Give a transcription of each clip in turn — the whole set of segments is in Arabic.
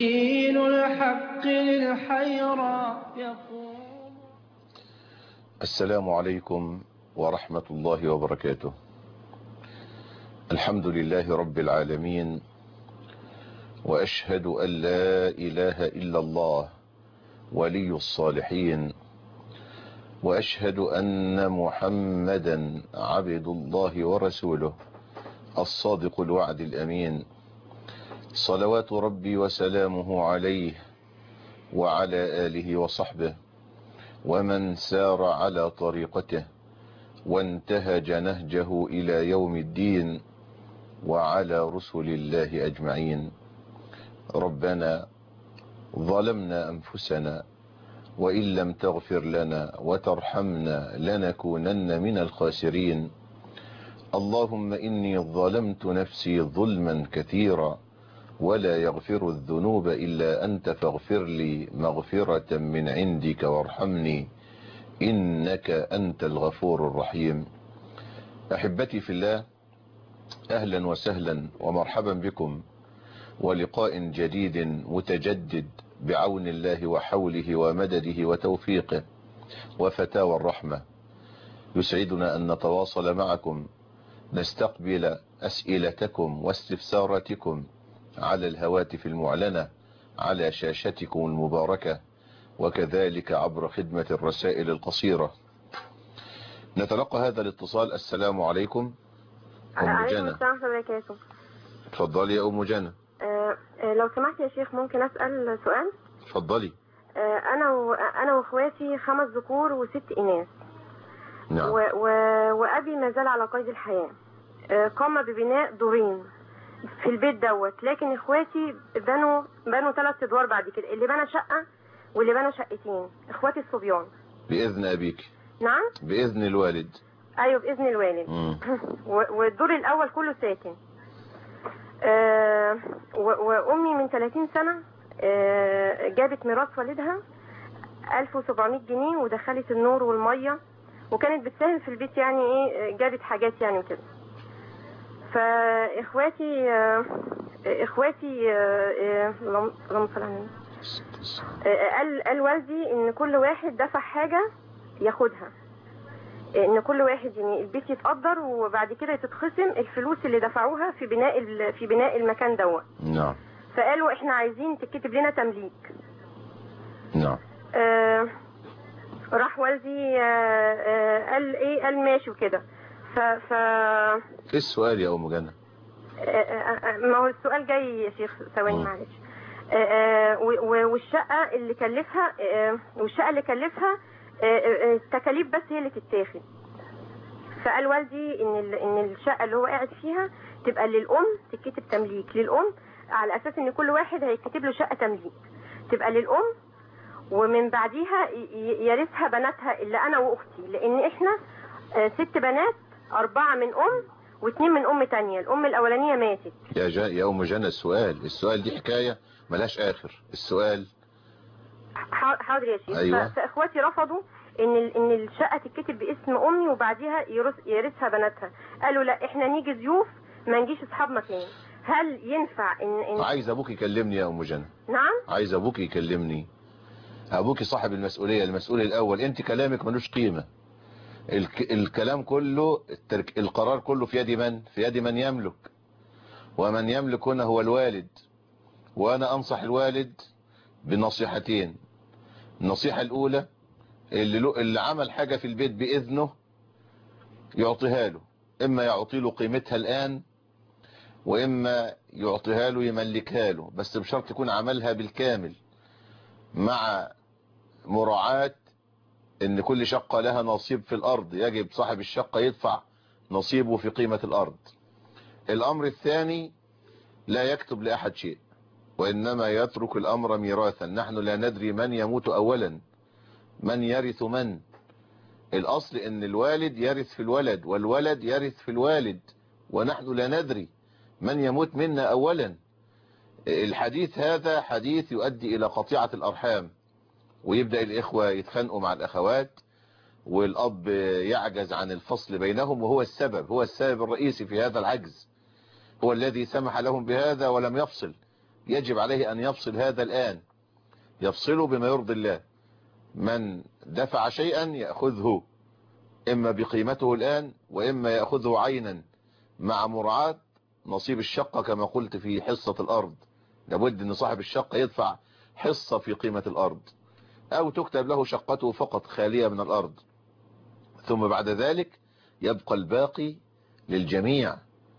دين الحق للحيرى يقول. السلام عليكم ورحمة الله وبركاته. الحمد لله رب العالمين، وأشهد أن لا إله إلا الله ولي الصالحين، وأشهد أن محمدا عبد الله ورسوله الصادق الوعد الأمين، صلوات ربي وسلامه عليه وعلى آله وصحبه ومن سار على طريقته وانتهج نهجه إلى يوم الدين، وعلى رسل الله أجمعين. ربنا ظلمنا أنفسنا وإن لم تغفر لنا وترحمنا لنكونن من الخاسرين. اللهم إني ظلمت نفسي ظلما كثيرا ولا يغفر الذنوب إلا أنت، فاغفر لي مغفرة من عندك وارحمني إنك أنت الغفور الرحيم. أحبتي في الله، أهلا وسهلا ومرحبا بكم، ولقاء جديد متجدد بعون الله وحوله ومدده وتوفيقه وفتاوى الرحمة. يسعدنا أن نتواصل معكم، نستقبل أسئلتكم واستفساراتكم على الهواتف المعلنة على شاشتكم المباركة، وكذلك عبر خدمة الرسائل القصيرة. نتلقى هذا الاتصال. السلام عليكم أم جنى. السلام عليكم. تفضلي يا أم جنى. لو سمحت يا شيخ ممكن أسأل سؤال؟ تفضلي. أنا وأخواتي 5 ذكور و6 إناث. نعم. وأبي ما زال على قيد الحياة. قام ببناء دورين في البيت دوت، لكن إخواتي بنوا 3 أدوار بعد كده، اللي بنى شقة واللي بنى شقتين، إخواتي الصبيان. بإذن أبيك؟ نعم. بإذن الوالد؟ أيوه بإذن الوالد. والدور الأول كله ساكن. وأمي من 30 سنة جابت ميراث والدها 1700 جنيه ودخلت النور والمية، وكانت بتساهم في البيت، يعني ايه، جابت حاجات يعني وكده. فاخواتي اللهم صل على النبي، قال والدي ان كل واحد دفع حاجة ياخدها، ان كل واحد يعني البيت يتقدر وبعد كده تتخصم الفلوس اللي دفعوها في بناء المكان دوت. نعم. فقالوا احنا عايزين تكتب لنا تمليك. نعم. راح والدي قال ماشي وكده. ايه السؤال يا ام جنى؟ ما هو السؤال جاي يا شيخ، ثواني معلش. والشقه اللي كلفها التكاليف بس هي اللي تتاخد. فقال والدي ان الشقه اللي هو قاعد فيها تبقى للام، تتكتب تمليك للام، على اساس ان كل واحد هيتكتب له شقه تمليك تبقى للام، ومن بعديها يرثها بناتها اللي انا واختي، لان احنا 6 بنات، 4 من ام و2 من ام تانية. الام الاولانيه ماتت. يا ام جنى، السؤال دي حكايه ملاش اخر. السؤال حاضر يا شيخ. أيوة. فاخواتي رفضوا ان الشقه تتكتب باسم امي وبعديها يرثها بناتها. قالوا لا، احنا نيجي ضيوف ما نجيش اصحاب مكان. هل ينفع ان عايز ابوك يكلمني يا ام جنى؟ نعم. عايز ابوك يكلمني. ابوك صاحب المسؤوليه، المسؤول الاول. انت كلامك ملوش قيمه. الكلام كله، القرار كله في يد من؟ في يد من يملك، ومن يملك هنا هو الوالد. وانا انصح الوالد بنصيحتين. النصيحه الاولى، اللي عمل حاجه في البيت باذنه يعطيها له، اما يعطي له قيمتها الان، واما يعطيها له يملكها له، بس بشرط يكون عملها بالكامل، مع مراعاة ان كل شقة لها نصيب في الارض. يجب صاحب الشقة يدفع نصيبه في قيمة الارض. الامر الثاني، لا يكتب لاحد شيء، وانما يترك الامر ميراثا. نحن لا ندري من يموت اولا، من يرث من. الاصل ان الوالد يرث في الولد والولد يرث في الوالد، ونحن لا ندري من يموت منا اولا. الحديث هذا حديث يؤدي الى قطيعة الارحام، ويبدأ الاخوة يتخانقوا مع الاخوات، والاب يعجز عن الفصل بينهم، وهو السبب الرئيسي في هذا العجز. هو الذي سمح لهم بهذا ولم يفصل. يجب عليه أن يفصل هذا الآن، يفصله بما يرضي الله. من دفع شيئا يأخذه إما بقيمته الآن وإما يأخذه عينا، مع مراعاة نصيب الشقة كما قلت في حصة الأرض. لابد أن صاحب الشقة يدفع حصة في قيمة الأرض، أو تكتب له شقته فقط خالية من الأرض، ثم بعد ذلك يبقى الباقي للجميع.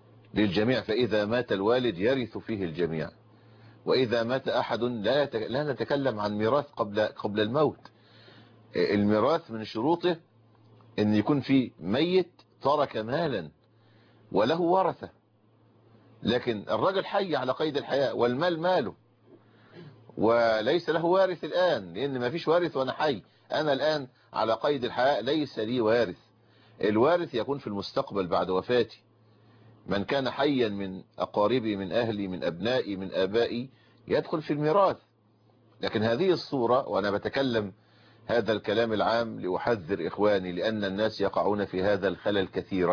فإذا مات الوالد يرث فيه الجميع، وإذا مات أحد لا نتكلم عن ميراث قبل الموت. الميراث من شروطه أن يكون في ميت ترك مالا وله ورثة، لكن الرجل حي على قيد الحياة والمال ماله، وليس له وارث الآن، لأن ما فيش وارث وأنا حي. أنا الآن على قيد الحياة ليس لي وارث. الوارث يكون في المستقبل بعد وفاتي. من كان حيا من أقاربي، من أهلي، من أبنائي، من آبائي، يدخل في الميراث. لكن هذه الصورة، وأنا بتكلم هذا الكلام العام لأحذر إخواني، لأن الناس يقعون في هذا الخلل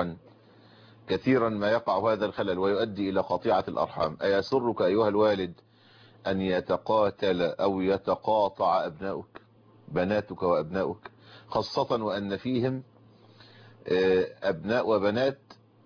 كثيرا ما يقع هذا الخلل ويؤدي إلى قطيعة الأرحام. أيسرك أيها الوالد أن يتقاتل أو يتقاطع أبناؤك، بناتك وأبناؤك، خاصة وأن فيهم أبناء وبنات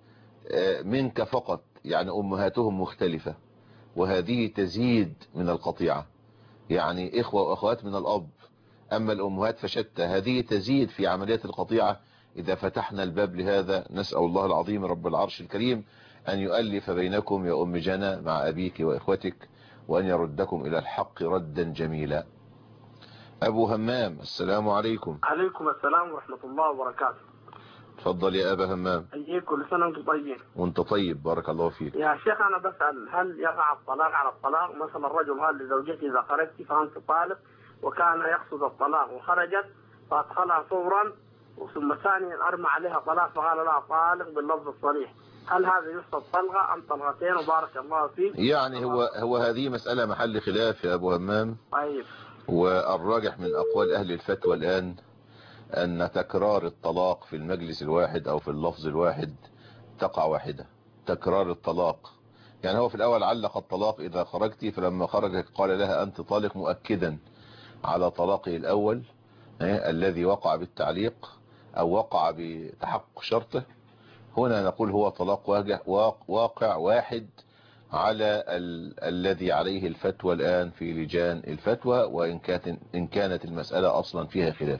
منك فقط، يعني أمهاتهم مختلفة، وهذه تزيد من القطيعة. يعني إخوة وأخوات من الأب، أما الأمهات فشتى، هذه تزيد في عملية القطيعة. إذا فتحنا الباب لهذا، نسأل الله العظيم رب العرش الكريم أن يؤلف بينكم يا أم جنى مع أبيك وإخوتك، وأن يردكم إلى الحق ردا جميلا. أبو همام، السلام عليكم. عليكم السلام ورحمة الله وبركاته. تفضل يا أبا همام. أيك كل سنة وأنتم طيبين. وأنت طيب، بارك الله فيك. يا شيخ أنا بسأل، هل يقع الطلاق على الطلاق؟ مثلا الرجل قال لزوجته إذا خرجت فأنت طالق، وكان يقصد الطلاق وخرجت فأدخلها فورا، ثم ثانيا أرمى عليها طلاق فقال لها طالق باللفظ الصريح، هل هذا يحسب طلقة أم طلقتين؟ وبارك الله فيك. يعني هو هذه مسألة محل خلاف يا أبو همام. طيب. والراجح من أقوال أهل الفتوى الآن أن تكرار الطلاق في المجلس الواحد أو في اللفظ الواحد تقع واحدة. تكرار الطلاق، يعني هو في الأول علق الطلاق إذا خرجت، فلما خرجت قال لها أنت طالق، مؤكدا على طلاقه الأول الذي وقع بالتعليق أو وقع بتحقق شرطه. هنا نقول هو طلاق واقع واحد على الذي عليه الفتوى الآن في لجان الفتوى، وإن كانت المسألة أصلا فيها خلاف.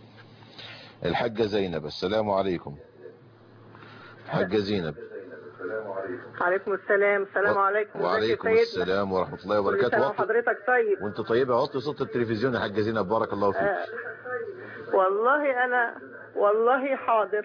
الحاجة زينب، السلام عليكم. حاجة زينب. عليكم السلام. السلام عليكم. وعليكم السلام ورحمة الله وبركاته. حضرتك طيب وانت طيبة. وطي صوت التلفزيون يا حاجة زينب، بارك الله فيك. والله حاضر.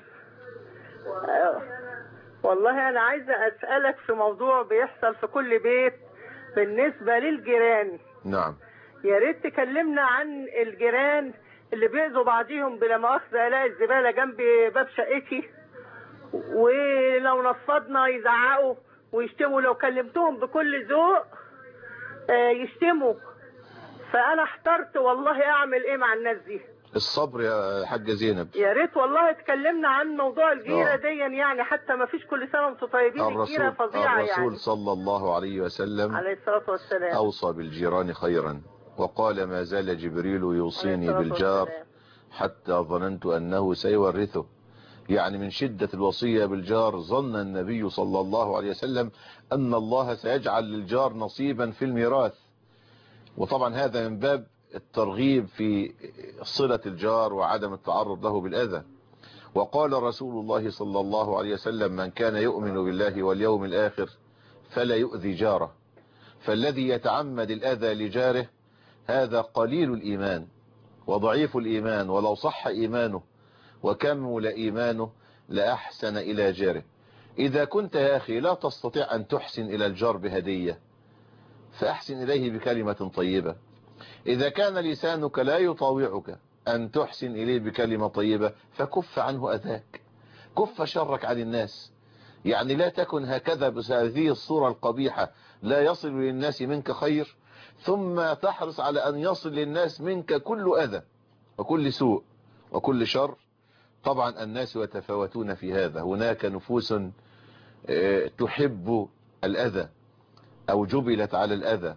والله أنا عايزة أسألك في موضوع بيحصل في كل بيت بالنسبة للجيران. نعم. يا ريت تكلمنا عن الجيران اللي بيأذوا بعضيهم بلا مؤاخذة. الاقي الزبالة جنب باب شقتي، ولو نفضنا يزعقوا ويشتموا، لو كلمتهم بكل ذوق يشتموا. فأنا احترت والله أعمل إيه مع الناس دي. الصبر يا حاجة زينب. يا ريت والله اتكلمنا عن موضوع الجيرة دي، يعني حتى ما فيش كل سنة وانتم طيبين. الجيرة فظيعة. الرسول صلى الله عليه وسلم عليه الصلاة والسلام أوصى بالجيران خيرا، وقال ما زال جبريل يوصيني بالجار حتى ظننت أنه سيورثه. يعني من شدة الوصية بالجار ظن النبي صلى الله عليه وسلم أن الله سيجعل للجار نصيبا في الميراث. وطبعا هذا من باب الترغيب في صلة الجار وعدم التعرض له بالأذى. وقال رسول الله صلى الله عليه وسلم من كان يؤمن بالله واليوم الآخر فلا يؤذي جاره. فالذي يتعمد الأذى لجاره هذا قليل الإيمان وضعيف الإيمان، ولو صح إيمانه وكمل إيمانه لأحسن إلى جاره. إذا كنت يا أخي لا تستطيع أن تحسن إلى الجار بهدية، فأحسن إليه بكلمة طيبة. إذا كان لسانك لا يطاوعك أن تحسن إليه بكلمة طيبة، فكف عنه أذاك، كف شرك عن الناس. يعني لا تكن هكذا بهذه الصورة القبيحة، لا يصل للناس منك خير، ثم تحرص على أن يصل للناس منك كل أذى وكل سوء وكل شر. طبعا الناس يتفاوتون في هذا. هناك نفوس تحب الأذى أو جبلت على الأذى،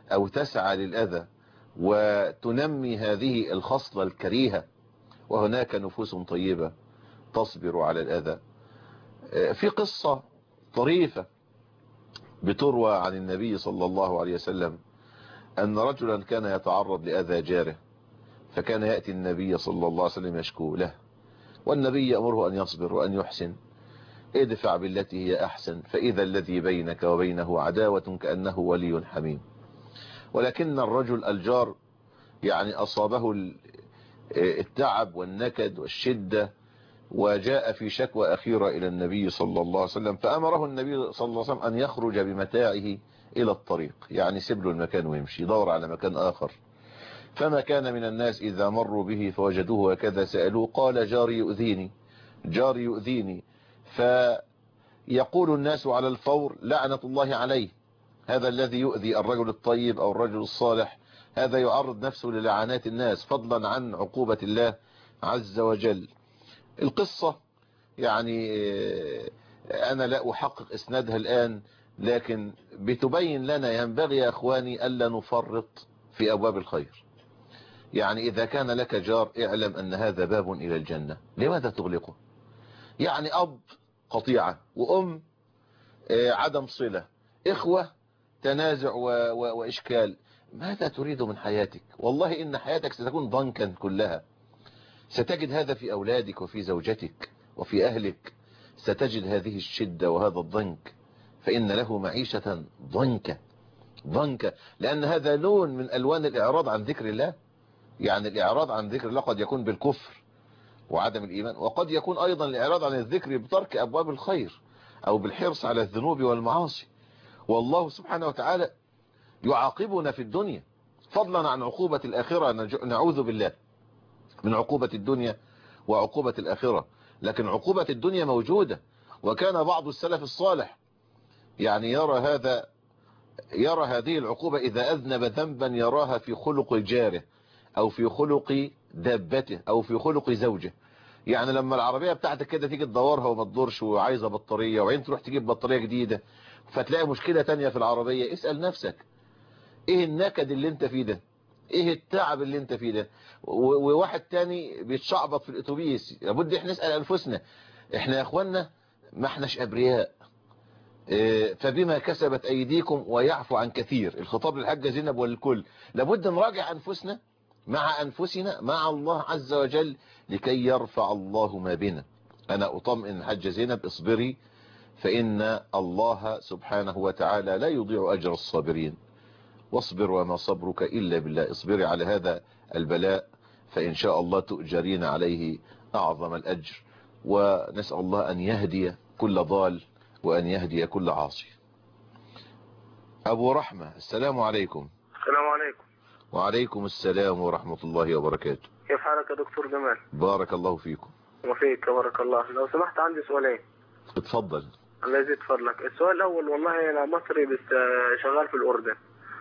أو تسعى للأذى وتنمي هذه الخصلة الكريهة، وهناك نفوس طيبة تصبر على الأذى. في قصة طريفة بتروى عن النبي صلى الله عليه وسلم أن رجلا كان يتعرض لأذى جاره، فكان يأتي النبي صلى الله عليه وسلم يشكو له، والنبي يأمره أن يصبر وأن يحسن. ادفع بالتي هي أحسن فإذا الذي بينك وبينه عداوة كأنه ولي حميم. ولكن الرجل الجار يعني أصابه التعب والنكد والشدة، وجاء في شكوى أخيرة إلى النبي صلى الله عليه وسلم، فأمره النبي صلى الله عليه وسلم أن يخرج بمتاعه إلى الطريق، يعني سيب له المكان ويمشي يدور على مكان آخر. فما كان من الناس إذا مروا به فوجدوه وكذا سألوه قال جاري يؤذيني، جاري يؤذيني. فيقول الناس على الفور لعنة الله عليه، هذا الذي يؤذي الرجل الطيب أو الرجل الصالح هذا يعرض نفسه للعنات الناس فضلا عن عقوبة الله عز وجل. القصة يعني أنا لا أحقق إسنادها الآن، لكن بتبين لنا ينبغي يا أخواني ألا نفرط في أبواب الخير. يعني إذا كان لك جار اعلم أن هذا باب إلى الجنة، لماذا تغلقه؟ يعني أب قطيعة، وأم عدم صلة، إخوة تنازع وإشكال، ماذا تريد من حياتك؟ والله إن حياتك ستكون ضنكا كلها. ستجد هذا في أولادك وفي زوجتك وفي أهلك، ستجد هذه الشدة وهذا الضنك، فإن له معيشة ضنكة، لأن هذا لون من ألوان الإعراض عن ذكر الله. يعني الإعراض عن ذكر الله قد يكون بالكفر وعدم الإيمان، وقد يكون أيضا الإعراض عن الذكر بترك أبواب الخير أو بالحرص على الذنوب والمعاصي. والله سبحانه وتعالى يعاقبنا في الدنيا فضلا عن عقوبة الآخرة، نعوذ بالله من عقوبة الدنيا وعقوبة الآخرة، لكن عقوبة الدنيا موجودة. وكان بعض السلف الصالح يعني يرى هذه العقوبة إذا أذنب ذنبا يراها في خلق جاره أو في خلق دابته أو في خلق زوجه. يعني لما العربية بتاعتك كده تيجي تدورها وما تدورش وعايزة بطارية، وعين تروح تجيب بطارية جديدة فتلاقي مشكلة تانية في العربية، اسأل نفسك ايه النكد اللي انت فيه ده، ايه التعب اللي انت فيه ده. وواحد تاني بيتشعبط في الاتوبيس. لابد احنا نسأل انفسنا، احنا يا اخوانا ما احناش ابرياء، فبما كسبت ايديكم ويعفو عن كثير. الخطاب للحاجة زينب وللكل. لابد نراجع انفسنا مع انفسنا مع الله عز وجل لكي يرفع الله ما بنا. انا اطمئن الحاجة زينب اصبري، فان الله سبحانه وتعالى لا يضيع اجر الصابرين، واصبر وما صبرك إلا بالله. اصبري على هذا البلاء فإن شاء الله تؤجرين عليه أعظم الأجر، ونسأل الله أن يهدي كل ضال وأن يهدي كل عاصي. أبو رحمة السلام عليكم. السلام عليكم. وعليكم السلام ورحمة الله وبركاته. كيف حالك يا دكتور جمال؟ بارك الله فيكم. وفيك بارك الله. لو سمحت عندي سؤالين. اتفضل. الله يزيد فضلك. السؤال الأول، والله أنا مصري بس شغال في الأردن،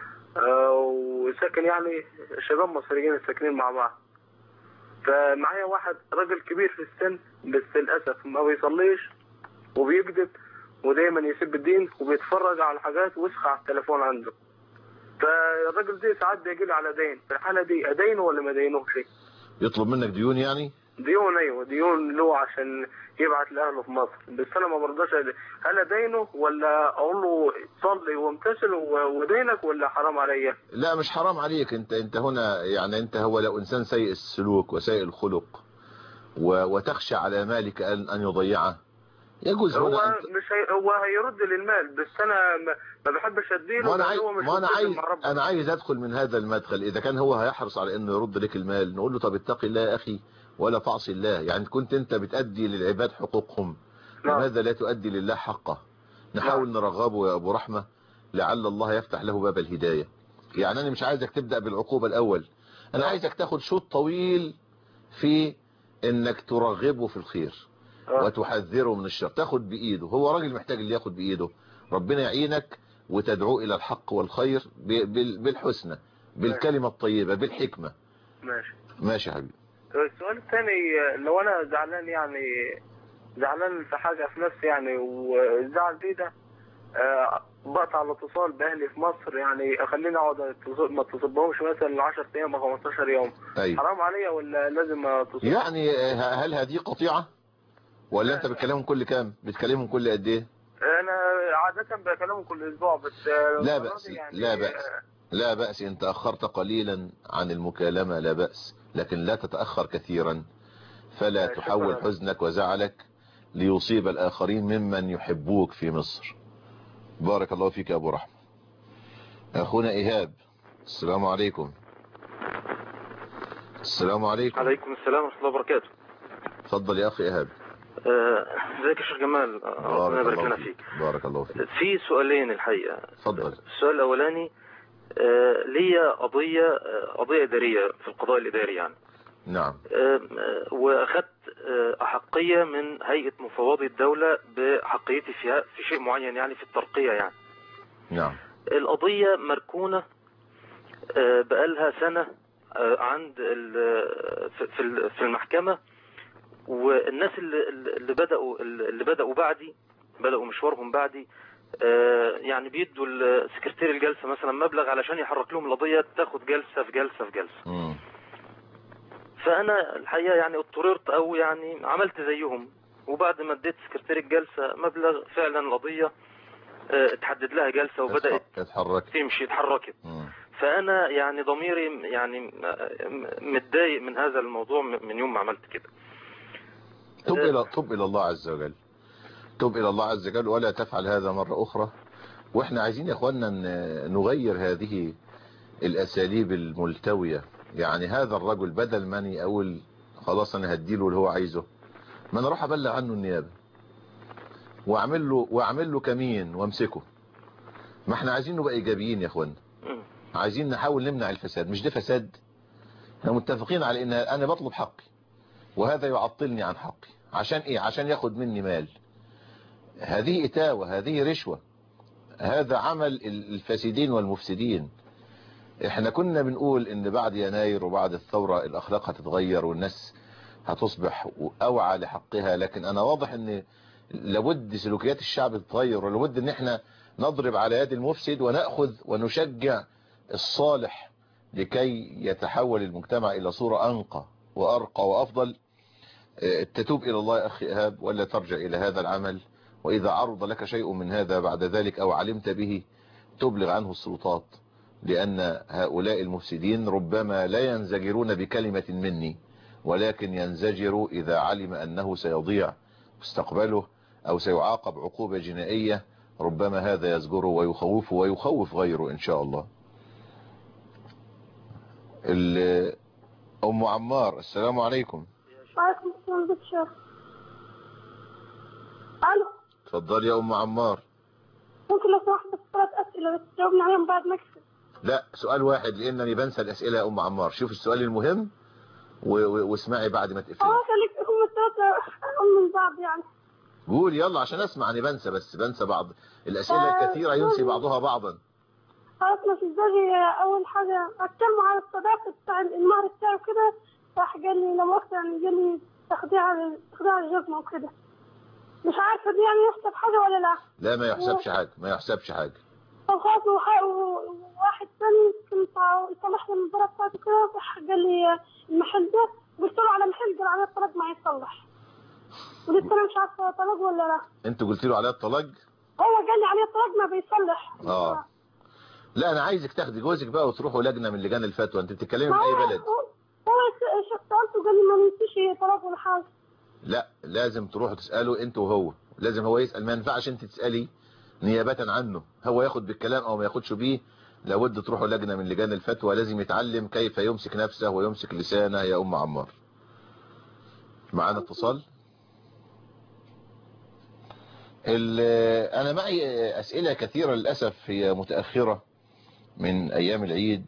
وساكن يعني شباب مصريين ساكنين مع بعض. فمعايا واحد راجل كبير في السن بس للأسف ما بيصليش وبيكذب ودايما يسب الدين وبيتفرج على حاجات وسخة على التليفون عنده. فالراجل ده ساعات بيجي لي على دين، في الحالة دي أدينه ولا ما أدينوش؟ يطلب منك ديون يعني؟ ديون، ايوه ديون له عشان يبعت لاهله في مصر، بس انا ما برضاش. هل ادينه ولا اقول له صلي وامتثل ودينك، ولا حرام عليا؟ لا مش حرام عليك. انت هنا يعني انت هو لو انسان سيء السلوك وسيء الخلق وتخشى على مالك ان يضيعه يجوز هو هنا مش هو هيرد للمال، بس انا ما بحبش اديله. انا عايز ادخل من هذا المدخل. اذا كان هو هيحرص على انه يرد لك المال نقول له طب اتقي الله يا اخي ولا تعصي الله. يعني كنت انت بتأدي للعباد حقوقهم، لماذا لا تؤدي لله حقه؟ نحاول نرغبه يا ابو رحمة لعل الله يفتح له باب الهداية. يعني انا مش عايزك تبدأ بالعقوبة الاول، انا عايزك تاخد شوط طويل في انك ترغبه في الخير وتحذره من الشر، تاخد بايده. هو راجل محتاج اللي ياخد بايده. ربنا يعينك وتدعوه الى الحق والخير بالحسنى، بالكلمة الطيبة، بالحكمة. ماشي يا حبيبي. السؤال الثاني، لو انا زعلان يعني زعلان في حاجة في نفسي يعني، والزعل دي ده بقطع الاتصال باهلي في مصر، يعني اخليني اقعد ما اتصل بهمش مثلا 10 ايام او 15 يوم. أيوة. حرام عليا ولا لازم اتصل؟ يعني هل هذه قطيعة ولا انت بتكلمهم كل كام؟ بتكلمهم كل قد ايه؟ انا عادة بكلمهم كل اسبوع بس لا بأس، يعني لا بأس، لا بأس. ان تأخرت قليلا عن المكالمة لا بأس، لكن لا تتأخر كثيرا، فلا تحول حزنك وزعلك ليصيب الآخرين ممن يحبوك في مصر. بارك الله فيك يا أبو رحمة. أخونا إيهاب، السلام عليكم. السلام عليكم. عليكم السلام ورحمة الله وبركاته. تفضل يا أخي إيهاب. ازيك يا شيخ جمال؟ ربنا يبارك لنا فيك. بارك الله فيك. في سؤالين الحقيقة. تفضل. السؤال الأولاني، ليا قضية إدارية في القضاء الإداري يعني. نعم. وأخذت أحقية من هيئة مفوضي الدولة بحقيتي فيها في شيء معين يعني في الترقية يعني. نعم. القضية مركونة بقالها سنة عند في المحكمة، والناس اللي بدأوا بعدي، بدأوا مشوارهم بعدي، يعني بيدوا السكرتير الجلسة مثلا مبلغ علشان يحرك لهم القضية تاخد جلسة في جلسة في جلسة. فأنا الحقيقة يعني اضطررت أو يعني عملت زيهم، وبعد ما اديت سكرتير الجلسة مبلغ فعلا القضية اتحدد لها جلسة وبدأت تمشي، اتحركت. فأنا يعني ضميري يعني متضايق من هذا الموضوع من يوم ما عملت كده. تب إلى الله عز وجل، تب إلى الله عز وجل ولا تفعل هذا مرة أخرى. وإحنا عايزين يا أخوانا نغير هذه الأساليب الملتوية. يعني هذا الرجل بدل ما أني أقول خلاص أنا هديله اللي هو عايزه، ما أنا أروح أبلغ عنه النيابة وأعمل له كمين وامسكه. ما احنا عايزين نبقى إيجابيين يا أخوانا، عايزين نحاول نمنع الفساد. مش ده فساد؟ احنا متفقين على ان انا بطلب حقي وهذا يعطلني عن حقي. عشان ايه؟ عشان ياخد مني مال. هذه اتاوة، هذه رشوة، هذا عمل الفاسدين والمفسدين. احنا كنا بنقول ان بعد يناير وبعد الثورة الاخلاق هتتغير والناس هتصبح اوعى لحقها، لكن انا واضح ان لابد سلوكيات الشعب تتغير، ولابد ان احنا نضرب على يد المفسد ونأخذ ونشجع الصالح لكي يتحول المجتمع إلى صورة أنقى وأرقى وأفضل. تتوب إلى الله يا أخي إيهاب ولا ترجع إلى هذا العمل، وإذا عرض لك شيء من هذا بعد ذلك أو علمت به تبلغ عنه السلطات، لأن هؤلاء المفسدين ربما لا ينزجرون بكلمة مني، ولكن ينزجروا إذا علم أنه سيضيع مستقبله أو سيعاقب عقوبة جنائية. ربما هذا يزجره ويخوفه ويخوف غيره إن شاء الله. أم عمار، السلام عليكم. وعليكم السلام دكتور. الو. اتفضلي يا ام عمار. ممكن لو سمحت بس 3 اسئله بس تجاوبني عليهم بعد ما اكتب؟ لا، سؤال واحد لانني بنسى الاسئله يا ام عمار. شوف السؤال المهم واسمعي بعد ما تقفلي. خليك هم الثلاثه من بعض يعني. قول يلا عشان اسمع. اني بنسى بعض الاسئله الكثيره ينسي بعضها بعضا. خلاص ما في زوجي اول حاجه اتكلم على الصداقه بتاع المهر بتاعه كده، راح قال لي لما وقت يعني قال لي تخديع الجزمه وكده. مش عارفه دي يعني يحسب حاجه ولا لا؟ لا ما يحسبش حاجه، ما يحسبش حاجه. خلاص وواحد ثاني كنت يصلح لي النظاره بتاعته كده، راح قال لي المحل ده قلت له على محل قال عليه الطلاق ما يصلح، ولسه انا مش عارفه طلاق ولا لا. انت قلت له عليه الطلاق؟ هو قال لي عليه الطلاق ما بيصلح. لا انا عايزك تاخدي جوزك بقى وتروحوا لجنه من لجان الفتوى. انت بتتكلمي من اي بلد؟ هو سالته قال لي ما ننسيش طلاق ولا حاجه. لا لازم تروحوا تسالوا انت وهو، لازم هو يسال. ما ينفعش انت تسالي نيابه عنه، هو ياخد بالكلام او ما ياخدش بيه. لابد تروحوا لجنه من لجان الفتوى، لازم يتعلم كيف يمسك نفسه ويمسك لسانه. يا ام عمار معانا اتصال. انا معي اسئله كثيره للاسف هي متاخره من ايام العيد،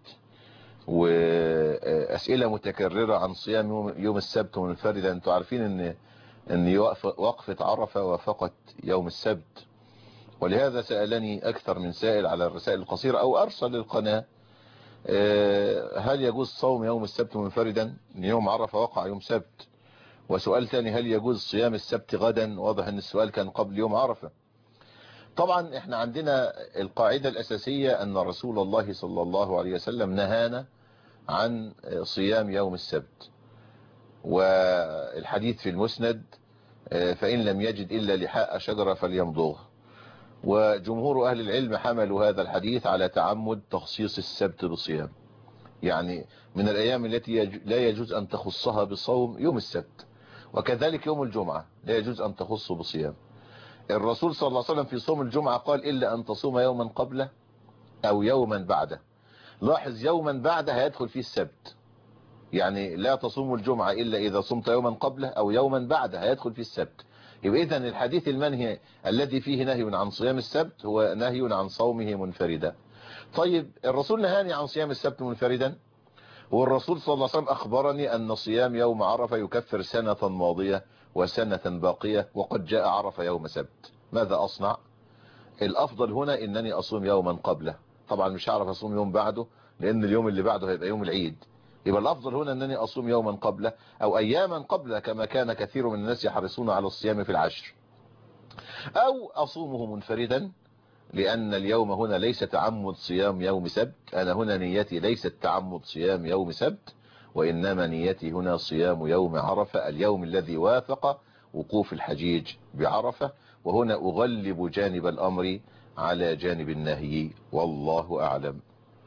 واسئله متكرره عن صيام يوم السبت منفردا. انتوا عارفين ان وقفه عرفه وافقت يوم السبت، ولهذا سالني اكثر من سائل على الرسائل القصيره او ارسل للقناه هل يجوز صوم يوم السبت منفردا؟ يوم عرفه وقع يوم سبت. وسؤال ثاني، هل يجوز صيام السبت غدا؟ واضح ان السؤال كان قبل يوم عرفه. طبعا احنا عندنا القاعدة الأساسية أن رسول الله صلى الله عليه وسلم نهانا عن صيام يوم السبت، والحديث في المسند فإن لم يجد إلا لحاء شجرة فليمضغه. وجمهور أهل العلم حملوا هذا الحديث على تعمد تخصيص السبت بصيام، يعني من الأيام التي لا يجوز أن تخصها بصوم يوم السبت، وكذلك يوم الجمعة لا يجوز أن تخصه بصيام. الرسول صلى الله عليه وسلم في صوم الجمعة قال إلا أن تصوم يوما قبله أو يوما بعده. لاحظ يوما بعده هيدخل فيه السبت، يعني لا تصوم الجمعة إلا إذا صمت يوما قبله أو يوما بعده هيدخل فيه السبت. يبقى إذن الحديث المنهي الذي فيه نهي عن صيام السبت هو نهي عن صومه منفردا. طيب الرسول نهاني عن صيام السبت منفردا، والرسول صلى الله عليه وسلم أخبرني أن صيام يوم عرفة يكفر سنة ماضية وسنة باقية، وقد جاء عرفة يوم سبت. ماذا أصنع؟ الأفضل هنا إنني أصوم يوما قبله، طبعا مش هعرف أصوم يوم بعده لأن اليوم اللي بعده هيبقى يوم العيد. يبقى الأفضل هنا أنني أصوم يوما قبله أو أياما قبله، كما كان كثير من الناس يحرصون على الصيام في العشر، أو أصومه منفردا، لأن اليوم هنا ليس تعمد صيام يوم سبت. أنا هنا نيتي ليست تعمد صيام يوم سبت، وإنما نيتي هنا صيام يوم عرفة، اليوم الذي وافق وقوف الحجيج بعرفة. وهنا أغلب جانب الأمر على جانب النهي، والله أعلم.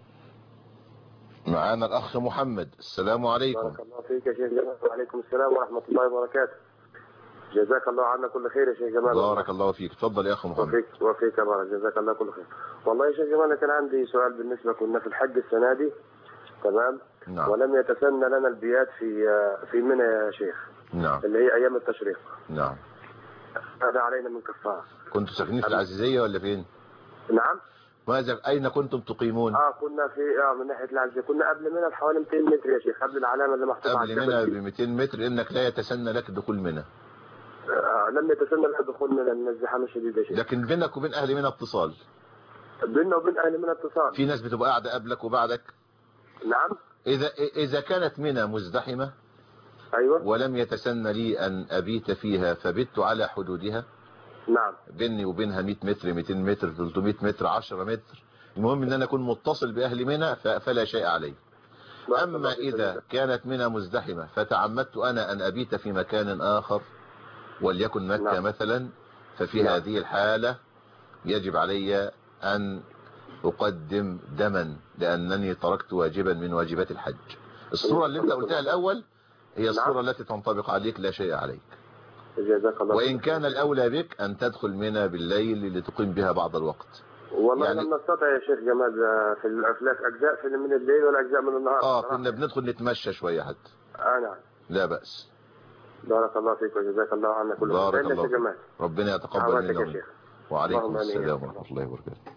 معانا الأخ محمد. السلام عليكم. بارك الله فيك يا شيخ جمال. وعليكم السلام ورحمة الله وبركاته. جزاك الله عنا كل خير يا شيخ جمال. بارك الله فيك. تفضل يا أخ محمد. وفيك بارك. جزاك الله كل خير. والله يا شيخ جمال كان عندي سؤال بالنسبة، كنا في الحج السنة دي تمام. نعم. ولم يتسنى لنا البيات في منى يا شيخ. نعم. اللي هي أيام التشريق. نعم. هذا علينا من كفارة. كنتوا ساكنين في العزيزية ولا فين؟ نعم. ماذا أين كنتم تقيمون؟ كنا في من ناحية العزيزية، كنا قبل منى بحوالي 200 متر يا شيخ، قبل العلامة اللي محطوطة على الجبل. قبل منى ب 200 متر، إنك لا يتسنى لك دخول منى. لم يتسنى لنا دخول منى من الزحام الشديد يا شيخ. لكن بينك وبين أهل منى اتصال. بيننا وبين أهل منى اتصال. في ناس بتبقى قاعدة قبلك وبعدك. نعم. إذا كانت منى مزدحمة، أيوة، ولم يتسنى لي أن أبيت فيها فبت على حدودها. نعم. بيني وبينها 100 متر 200 متر 300 متر 10 متر، المهم ان انا اكون متصل باهل منى فلا شيء علي. اما اذا كانت منى مزدحمة فتعمدت انا ان ابيت في مكان اخر وليكن مكة، نعم، مثلا، ففي نعم هذه الحالة يجب علي ان اقدم دما، لانني تركت واجبا من واجبات الحج. الصورة اللي انت قلتها الاول هي الصورة التي تنطبق عليك، لا شيء عليك. وإن كان الأولى بك أن تدخل منى بالليل لتقيم بها بعض الوقت. والله يعني لم نستطع يا شيخ جمال في الأفلاك أجزاء من الليل ولا أجزاء من النهار. كنا بندخل نتمشى شوية حتى. نعم. لا بأس. بارك الله فيك وجزاك الله عنا كل خير. بارك الله فيك. ربنا يتقبل منا. وعليكم السلام ورحمة الله وبركاته.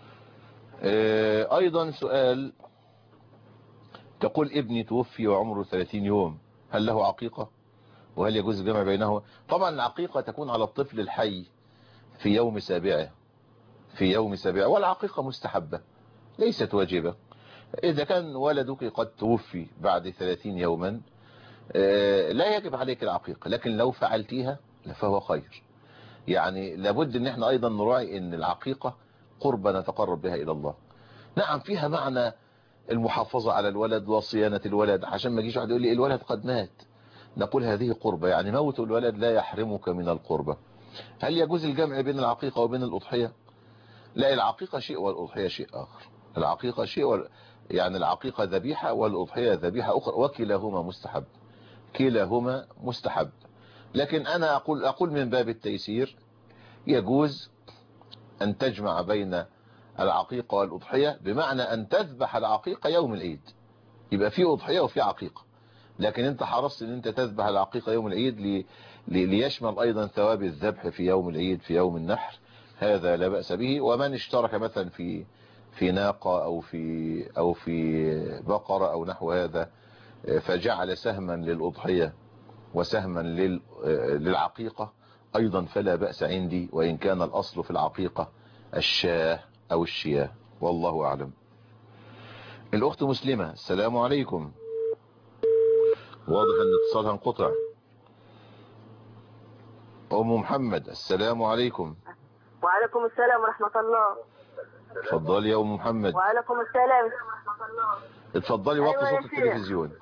أيضا سؤال، تقول ابني توفي وعمره 30 يوم، هل له عقيقة؟ وهل يجوز الجمع بينه؟ طبعا العقيقة تكون على الطفل الحي في يوم سابعه، والعقيقة مستحبة ليست واجبة. إذا كان ولدك قد توفي بعد 30 يوما لا يجب عليك العقيقة، لكن لو فعلتيها فهو خير. يعني لابد ان احنا ايضا نراعي ان العقيقة قربة نتقرب بها الى الله. نعم فيها معنى المحافظة على الولد وصيانة الولد، عشان ما يجيش واحد يقول لي الولد قد مات، نقول هذه قربة، يعني موت الولد لا يحرمك من القربة. هل يجوز الجمع بين العقيقة وبين الأضحية؟ لا، العقيقة شيء والأضحية شيء آخر. العقيقة شيء يعني العقيقة ذبيحة والأضحية ذبيحة أخرى، وكلاهما مستحب، كلاهما مستحب. لكن أنا أقول من باب التيسير يجوز أن تجمع بين العقيقة والأضحية، بمعنى أن تذبح العقيقة يوم العيد، يبقى في أضحية وفي عقيقة، لكن انت حرصت ان انت تذبح العقيقة يوم العيد ليشمل ايضا ثواب الذبح في يوم العيد في يوم النحر، هذا لا بأس به. ومن اشترك مثلا في ناقة او في بقرة او نحو هذا، فجعل سهما للأضحية وسهما للعقيقة ايضا فلا بأس عندي، وان كان الاصل في العقيقة الشاه او الشياه، والله اعلم. الاخت مسلمة. السلام عليكم. واضح ان اتصالها انقطع. ام محمد. السلام عليكم. وعليكم السلام ورحمة الله. اتفضلي يا ام محمد. وعليكم السلام. اتفضلي وطي صوت التلفزيون.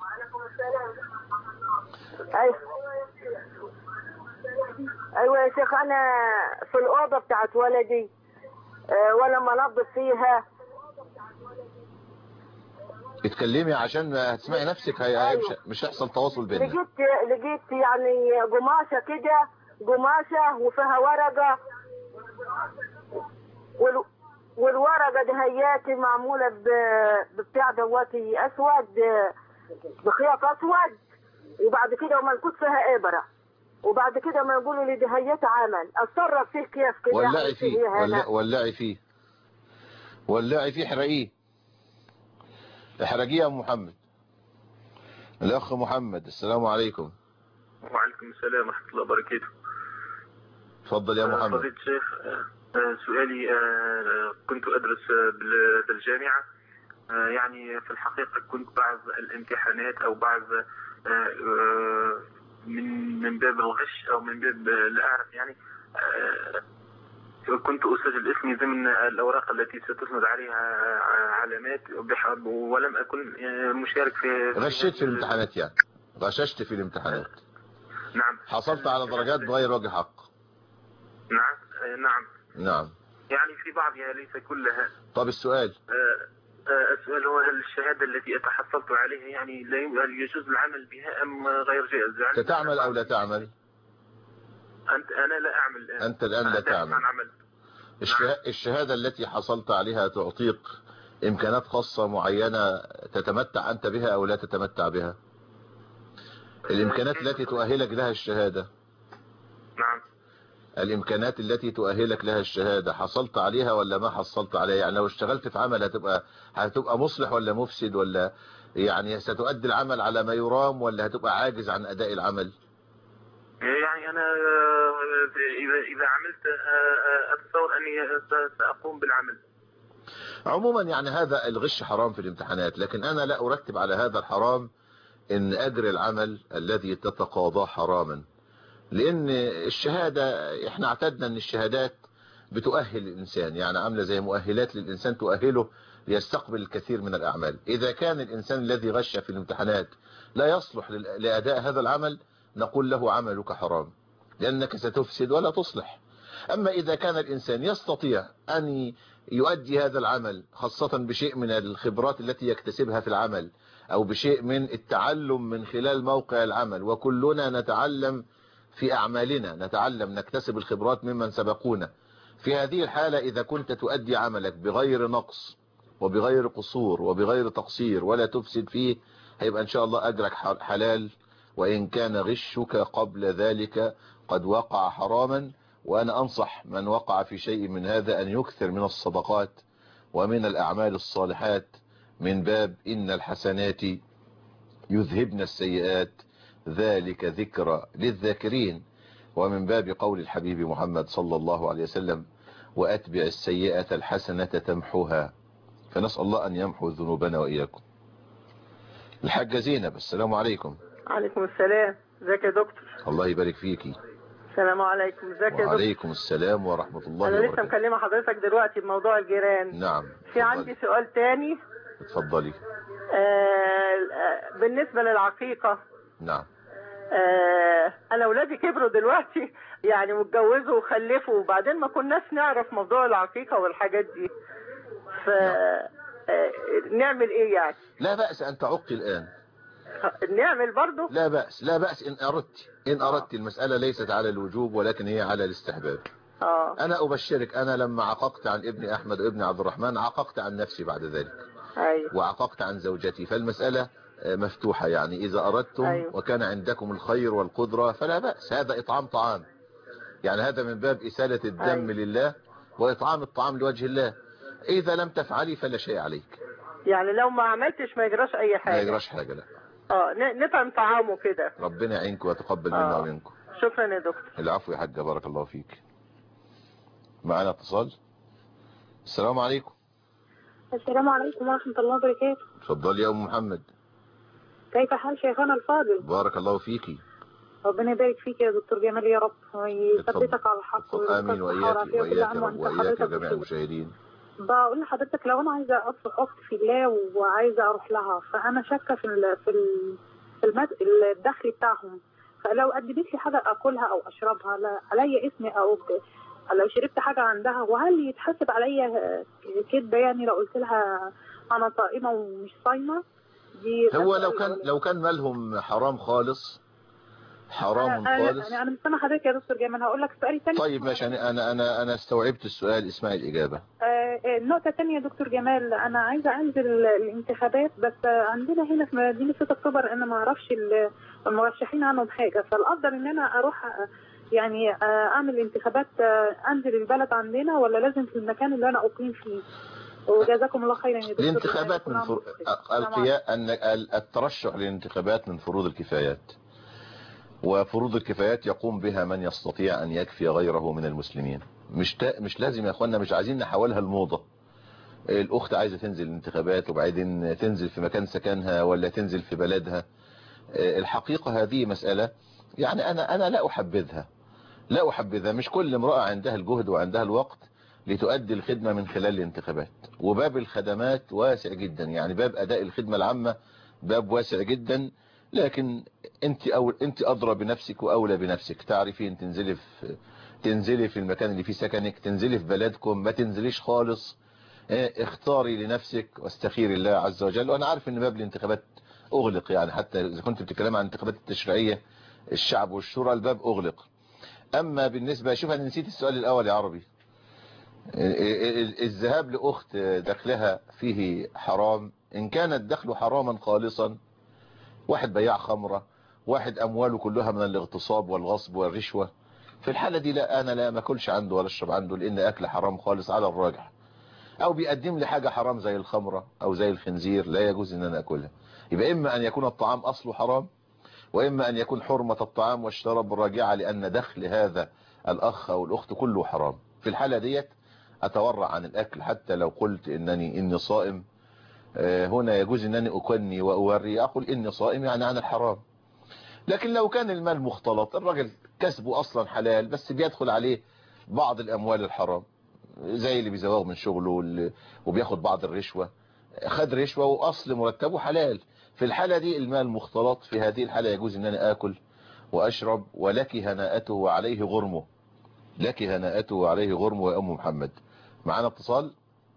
ايوه يا شيخ، انا في الاوضه بتاعت ولدي ولما انظف فيها. اتكلمي عشان هتسمعي نفسك، مش هيحصل تواصل بيننا. لقيت يعني قماشه كده، قماشه وفيها ورقه، والورقه دهياتي معموله ببتاع دواتي اسود، بخياط اسود، وبعد كده منكوت فيها ابره، وبعد كده ما يقولوا لي دهيات عمل. اتصرف فيه كيف كده؟ ولعي فيه، ولعي فيه، ولعي فيه، احرقيه، احرقيه يا ام محمد. الاخ محمد، السلام عليكم. وعليكم السلام ورحمه الله وبركاته. اتفضل يا محمد. فضيلة الشيخ، سؤالي، كنت أدرس بالجامعة، يعني في الحقيقة كنت بعض الامتحانات أو بعض من باب الغش أو من باب لا أعرف، يعني كنت أسجل اسمي ضمن الأوراق التي ستسند عليها علامات ولم أكن مشارك في. غشيت في الامتحانات، يعني غششت في الامتحانات. نعم. حصلت على درجات بغير وجه حق. نعم. يعني في بعضها ليس كلها. طب السؤال؟ السؤال هو هل الشهادة التي أتحصلت عليها يعني هل يجوز العمل بها أم غير جائز؟ يعني تتعمل أو لا تعمل؟ أنا لا أعمل الآن. أنت الآن لا تعمل. الشهادة التي حصلت عليها تعطيك إمكانات خاصة معينة تتمتع أنت بها أو لا تتمتع بها؟ الإمكانات التي تؤهلك لها الشهادة. نعم. الإمكانات التي تؤهلك لها الشهادة حصلت عليها ولا ما حصلت عليها؟ يعني لو اشتغلت في عمل هتبقى مصلح ولا مفسد، ولا يعني ستؤدي العمل على ما يرام ولا هتبقى عاجز عن أداء العمل؟ يعني أنا إذا عملت أتصور أني سأقوم بالعمل. عموما يعني هذا الغش حرام في الامتحانات، لكن أنا لا أرتب على هذا الحرام إن أجر العمل الذي تتقاضاه حراما، لأن الشهادة احنا اعتدنا ان الشهادات بتؤهل الإنسان، يعني عاملة زي مؤهلات للإنسان تؤهله ليستقبل الكثير من الأعمال. إذا كان الإنسان الذي غش في الامتحانات لا يصلح لأداء هذا العمل نقول له عملك حرام لأنك ستفسد ولا تصلح. أما إذا كان الإنسان يستطيع أن يؤدي هذا العمل خاصة بشيء من الخبرات التي يكتسبها في العمل أو بشيء من التعلم من خلال موقع العمل، وكلنا نتعلم في أعمالنا، نتعلم نكتسب الخبرات ممن سبقونا. في هذه الحالة إذا كنت تؤدي عملك بغير نقص وبغير قصور وبغير تقصير ولا تفسد فيه، هيبقى إن شاء الله أجرك حلال، وإن كان غشك قبل ذلك قد وقع حراما. وأنا أنصح من وقع في شيء من هذا أن يكثر من الصدقات ومن الأعمال الصالحات من باب إن الحسنات يذهبن السيئات ذلك ذكرى للذاكرين، ومن باب قول الحبيب محمد صلى الله عليه وسلم وأتبع السيئة الحسنة تمحوها. فنسأل الله أن يمحو ذنوبنا وإياكم. الحاجة زينب، السلام عليكم. عليكم السلام، ازيك يا دكتور؟ الله يبارك فيكي. السلام عليكم، ازيك يا دكتور؟ وعليكم السلام ورحمة الله أنا وبركاته. لسه مكلمة حضرتك دلوقتي بموضوع الجيران. نعم. في عندي سؤال تاني. اتفضلي. بالنسبة للعقيقة. نعم. أنا أولادي كبروا دلوقتي يعني واتجوزوا وخلفوا، وبعدين ما كناش نعرف موضوع العقيقة والحاجات دي، نعمل إيه يعني؟ لا بأس أن تعقي الآن. نعمل برضو؟ لا بأس، لا بأس إن أردت المسألة ليست على الوجوب ولكن هي على الاستحباب. أنا أبشرك، أنا لما عققت عن ابني أحمد وابني عبد الرحمن عققت عن نفسي بعد ذلك. أيوة. وعققت عن زوجتي، فالمسألة مفتوحة يعني إذا أردتم. أيوة. وكان عندكم الخير والقدرة فلا بأس. هذا إطعام طعام، يعني هذا من باب إسالة الدم. أيوة. لله وإطعام الطعام لوجه الله. إذا لم تفعلي فلا شيء عليك، يعني لو ما عملتش ما يجراش أي حاجة. ما يجراش حاجة، لا. نطعم طعامه كده. ربنا يعينك ويتقبل منا ومنكم. شكرا يا دكتور. العفو يا حاجة، بارك الله فيك. معنا اتصال. السلام عليكم. السلام عليكم ورحمة الله وبركاته. اتفضلي يا أم محمد. كيف حال شيخنا الفاضل؟ بارك الله فيكي. ربنا يبارك فيك يا دكتور جمال يا رب ويثبتك على الحق امين وإياك يا جميع المشاهدين. بقول لحضرتك لو انا عايزه اصلح اخت في الله وعايزه اروح لها، فانا شاكه في الدخل بتاعهم، فلو قدمت لي حاجه اكلها او اشربها عليا اسمي، او لو شربت حاجه عندها، وهل يتحسب عليا كده يعني لو قلت لها انا صائمه ومش صايمه؟ دي هو لو كان مالهم حرام خالص، حرام خالص. انا مش سامع حضرتك يا دكتور جمال، هقول لك سؤالي ثاني. طيب ماشي، انا استوعبت السؤال، اسمعي الاجابه. النقطه الثانيه يا دكتور جمال، انا عايزه انزل الانتخابات، بس عندنا هنا في مدينه 6 اكتوبر انا ما اعرفش المرشحين عنهم حاجه، فالافضل ان انا اروح يعني اعمل انتخابات، انزل البلد عندنا، ولا لازم في المكان اللي انا اقيم فيه؟ وجزاكم الله خيرا يا دكتور. الانتخابات من الترشح للانتخابات من فروض الكفايات، وفروض الكفايات يقوم بها من يستطيع أن يكفي غيره من المسلمين. مش لازم يا أخوانا، مش عايزين نحولها الموضة. الأخت عايزة تنزل الانتخابات وبعدين تنزل في مكان سكنها ولا تنزل في بلدها. الحقيقة هذه مسألة يعني أنا لا أحبذها. مش كل امرأة عندها الجهد وعندها الوقت لتؤدي الخدمة من خلال الانتخابات. وباب الخدمات واسع جدا، يعني باب أداء الخدمة العامة باب واسع جدا، لكن انت أدرى بنفسك وأولى بنفسك. تعرفين تنزلي في المكان اللي فيه سكنك، تنزلي في بلدكم، ما تنزليش خالص. اختاري لنفسك واستخيري الله عز وجل. وأنا عارف ان باب الانتخابات أغلق، يعني حتى إذا كنت بتتكلم عن الانتخابات التشريعية الشعب والشورى الباب أغلق. أما بالنسبة، شوف أنا نسيت السؤال الأول يا عربي. الذهاب لأخت دخلها فيه حرام، إن كان الدخل حراما خالصا، واحد بياع خمرة، واحد أمواله كلها من الاغتصاب والغصب والرشوة، في الحالة دي لا، أنا لا ماكلش عنده ولا اشرب عنده، لأن أكل حرام خالص على الراجح. أو بيقدم لي حاجة حرام زي الخمرة أو زي الخنزير، لا يجوز أن أنا أكلها. يبقى إما أن يكون الطعام أصله حرام، وإما أن يكون حرمة الطعام والشراب راجعة لأن دخل هذا الأخ أو الأخت كله حرام. في الحالة ديت أتورع عن الأكل، حتى لو قلت إني صائم. هنا يجوز أنني أكني وأوري، أقول إني صائم يعني عن الحرام. لكن لو كان المال مختلط، الراجل كسبه أصلا حلال بس بيدخل عليه بعض الأموال الحرام، زي اللي بيزوغ من شغله وبياخد بعض الرشوة، خد رشوة وأصل مرتبه حلال، في الحالة دي المال مختلط. في هذه الحالة يجوز أن أنا آكل وأشرب، ولك هناءته وعليه غرمه. لك هناءته وعليه غرمه يا أم محمد. معنا اتصال.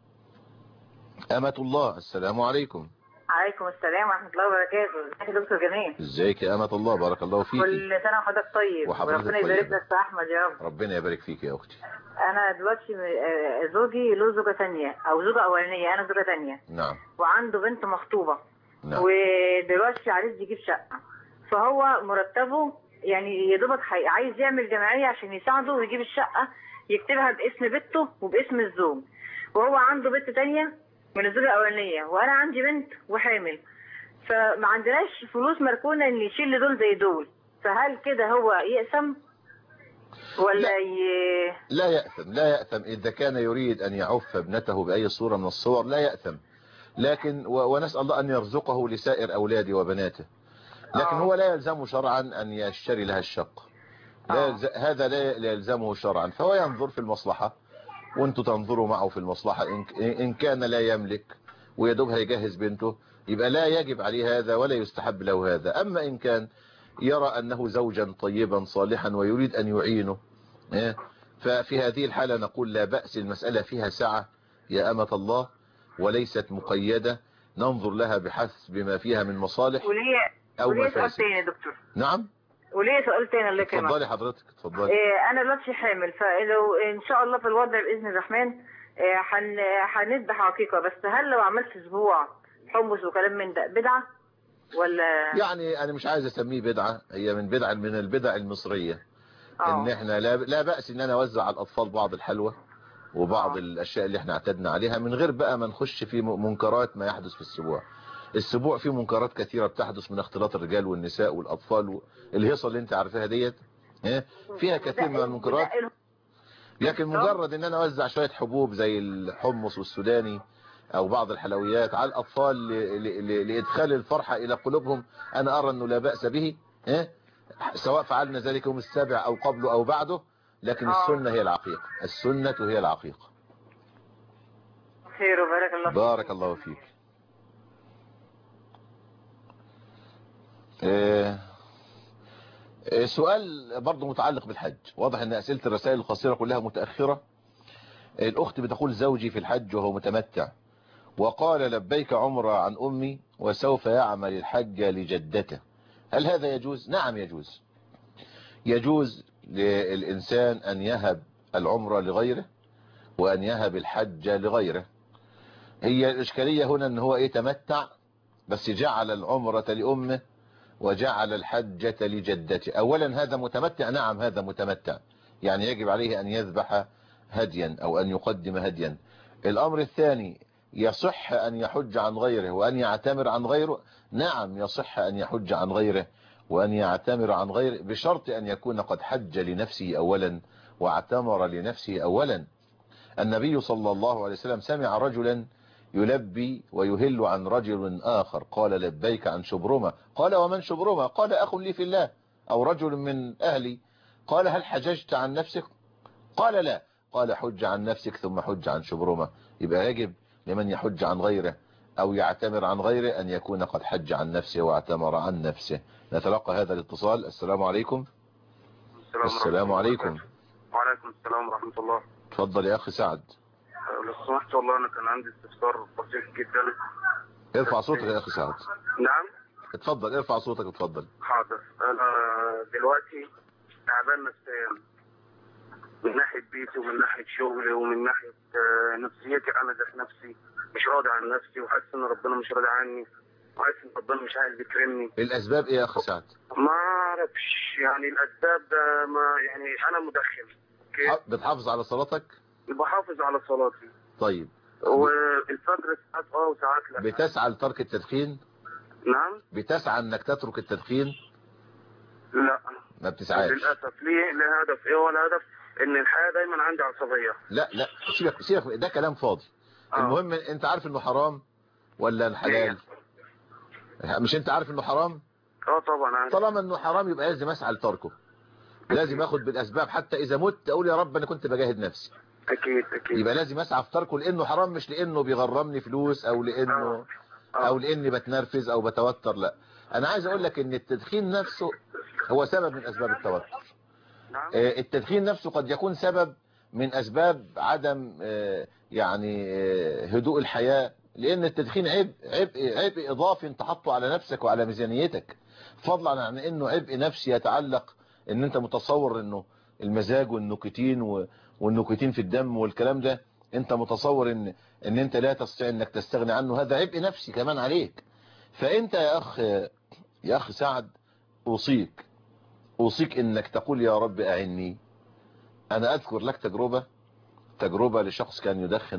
أمة الله، السلام عليكم. عليكم السلام ورحمة الله وبركاته. ازيك يا دكتور جميل؟ ازيك يا أمة الله، بارك الله فيك. كل سنة وحضرتك طيب، وربنا يبارك لك يا أحمد يا رب. ربنا يبارك فيك يا أختي. أنا دلوقتي زوجي له زوجة ثانية أو زوجة أولانية، أنا زوجة ثانية. نعم. وعنده بنت مخطوبة. نعم. ودلوقتي عايز يجيب شقة، فهو مرتبه يعني يا دوبك عايز يعمل جمعية عشان يساعده ويجيب الشقة، يكتبها باسم بنته وباسم الزوج، وهو عنده بنت ثانية من الزوجة الأولانية، وأنا عندي بنت وحامل، فما عندناش فلوس مركونة ان يشيل دول زي دول. فهل كده هو يأثم ولا لا يأثم إذا كان يريد أن يعف ابنته بأي صورة من الصور، لا يأثم. لكن ونسأل الله أن يرزقه لسائر أولاده وبناته، لكن هو لا يلزمه شرعا أن يشتري لها الشقة. هذا لا يلزمه شرعا، فهو ينظر في المصلحة وانتوا تنظروا معه في المصلحة. إن كان لا يملك ويدوب هيجهز بنته، يبقى لا يجب عليه هذا ولا يستحب له هذا. أما إن كان يرى أنه زوجا طيبا صالحا ويريد أن يعينه، ففي هذه الحالة نقول لا بأس، المسألة فيها سعة يا أمة الله وليست مقيدة، ننظر لها بحسب ما فيها من مصالح أو مفاسد. سؤال تاني يا دكتور. نعم. وليه سؤال تاني اللي كمان. اتفضلي حضرتك، اتفضلي. أنا دلوقتي حامل، فلو إن شاء الله في الوضع بإذن الرحمن هنذبح عقيقة، بس هل لو عملت أسبوع حمص وكلام من ده بدعة ولا؟ يعني انا مش عايز اسميه بدعة، هي من البدع المصرية. ان احنا لا بأس ان انا اوزع على الاطفال بعض الحلوى وبعض الاشياء اللي احنا اعتدنا عليها، من غير بقى ما نخش في منكرات ما يحدث في السبوع في منكرات كثيرة بتحدث من اختلاط الرجال والنساء والاطفال، الهيصة اللي انت عارفاها ديت فيها كثير من المنكرات. لكن مجرد ان انا اوزع شوية حبوب زي الحمص والسوداني او بعض الحلويات على الاطفال لادخال الفرحة الى قلوبهم، انا ارى انه لا بأس به. سواء فعلنا ذلك يوم السابع أو قبله أو بعده، لكن السنة هي العقيقة، السنة هي العقيقة. خير وبارك الله فيك. بارك الله فيك. سؤال برضو متعلق بالحج. واضح ان أسئلة الرسائل القصيرة كلها متأخرة. الأخت بتقول زوجي في الحج وهو متمتع، وقال لبيك عمرة عن أمي وسوف يعمل الحج لجدته، هل هذا يجوز؟ نعم يجوز. يجوز للإنسان أن يهب العمرة لغيره وأن يهب الحج لغيره. هي الإشكالية هنا أن هو تمتع بس جعل العمرة لأمه وجعل الحجة لجدته. أولا هذا متمتع، نعم هذا متمتع، يعني يجب عليه أن يذبح هديا أو أن يقدم هديا. الأمر الثاني، يصح أن يحج عن غيره وأن يعتمر عن غيره، نعم يصح أن يحج عن غيره وأن يعتمر عن غيره، بشرط أن يكون قد حج لنفسه أولا واعتمر لنفسه أولا. النبي صلى الله عليه وسلم سمع رجلا يلبي ويهل عن رجل آخر، قال لبيك عن شبرمة، قال ومن شبرمة؟ قال أخ لي في الله أو رجل من أهلي. قال هل حججت عن نفسك؟ قال لا. قال حج عن نفسك ثم حج عن شبرمة. يبقى يجب لمن يحج عن غيره أو يعتمر عن غيره أن يكون قد حج عن نفسه واعتمر عن نفسه. نتلقى هذا الاتصال. السلام عليكم. السلام عليكم. وعليكم السلام ورحمة الله. تفضل يا أخي سعد. لو سمحت والله أنا كان عندي استفسار بسيط جدا. ارفع صوتك يا أخي سعد. نعم. اتفضل ارفع صوتك اتفضل. حاضر. أنا دلوقتي تعبان نفسيا من ناحية بيتي ومن ناحية شغلي ومن ناحية نفسيتي. أنا ذات نفسي مش راضي عن نفسي وحاسس إن ربنا مش راضي عني وحاسس إن ربنا مش عايز يكرمني. الأسباب إيه يا أخي سعد؟ ما أعرفش يعني الأسباب ده ما يعني أنا مدخن. بتحافظ على صلاتك؟ بحافظ على صلاتي. طيب. والفجر ساعات وساعات لا. بتسعى لترك التدخين؟ نعم. بتسعى انك تترك التدخين؟ لا ما بتسعاش للاسف. ليه؟ لهدف ايه؟ ولا هدف ان الحياه دايما عندي عصبيه. لا سيبك ده كلام فاضي. المهم انت عارف انه حرام ولا الحلال؟ مش انت عارف انه حرام؟ طبعا عارف. طالما انه حرام يبقى لازم اسعى لتركه، لازم اخد بالاسباب، حتى اذا مت اقول يا رب انا كنت بجاهد نفسي. اكيد. يبقى لازم اسعى في تركه لانه حرام، مش لانه بيغرمني فلوس او لانه او لاني بتنرفز او بتوتر. لا، انا عايز اقول لك ان التدخين نفسه هو سبب من اسباب التوتر. التدخين نفسه قد يكون سبب من اسباب عدم يعني هدوء الحياة، لان التدخين عبء اضافي انت حاطه على نفسك وعلى ميزانيتك، فضلا عن انه عبء نفسي يتعلق ان انت متصور انه المزاج والنيكوتين في الدم والكلام ده، انت متصور ان انت لا تستطيع انك تستغني عنه، هذا عبء نفسي كمان عليك. فانت يا اخ سعد اوصيك انك تقول يا رب اعني. انا اذكر لك تجربة لشخص كان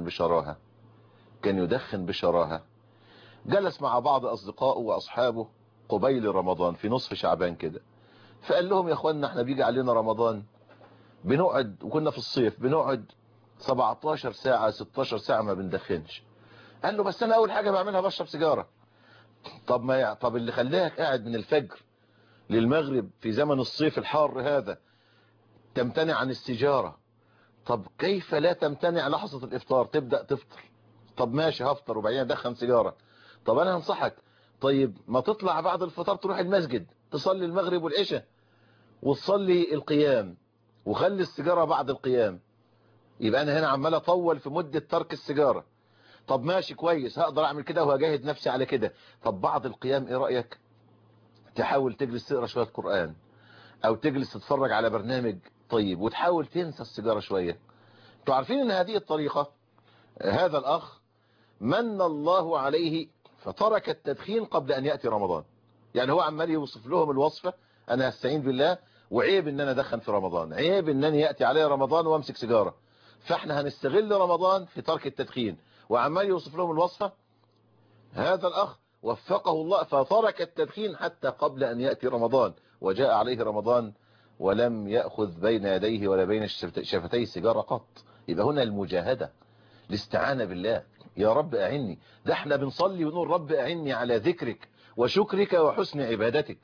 يدخن بشراهة، جلس مع بعض اصدقائه واصحابه قبيل رمضان في نصف شعبان كده، فقال لهم يا اخوانا احنا بيجي علينا رمضان بنقعد، وكنا في الصيف بنقعد 17 ساعة 16 ساعة ما بندخنش. قال له بس انا اول حاجة بعملها بشرب سيجارة. طب اللي خلاك قاعد من الفجر للمغرب في زمن الصيف الحار هذا تمتنع عن السيجارة، طب كيف لا تمتنع لحظة الافطار تبدأ تفطر؟ طب ماشي هفطر وبعدين ادخن سيجارة. طب انا هنصحك، طيب ما تطلع بعد الفطار تروح المسجد تصلي المغرب والعشاء وتصلي القيام وخلي السيجارة بعد القيام. يبقى انا هنا عمال اطول في مدة ترك السيجارة. طب ماشي كويس، هقدر اعمل كده وهجاهد نفسي على كده. طب بعد القيام ايه رأيك تحاول تجلس تقرا شوية قرآن او تجلس تتفرج على برنامج طيب وتحاول تنسى السيجارة شوية. انتوا عارفين ان هذه الطريقة هذا الاخ من الله عليه فترك التدخين قبل ان يأتي رمضان. يعني هو عمال يوصف لهم الوصفة، انا هستعين بالله وعيب ان انا ادخن في رمضان، عيب ان انا يأتي علي رمضان وامسك سيجارة، فاحنا هنستغل رمضان في ترك التدخين، وعمال يوصف لهم الوصفة. هذا الاخ وفقه الله فترك التدخين حتى قبل ان يأتي رمضان، وجاء عليه رمضان ولم يأخذ بين يديه ولا بين شفتيه سيجارة قط. يبقى هنا المجاهدة، الاستعانة بالله، يا رب أعني. ده احنا بنصلي ونقول رب أعني على ذكرك وشكرك وحسن عبادتك.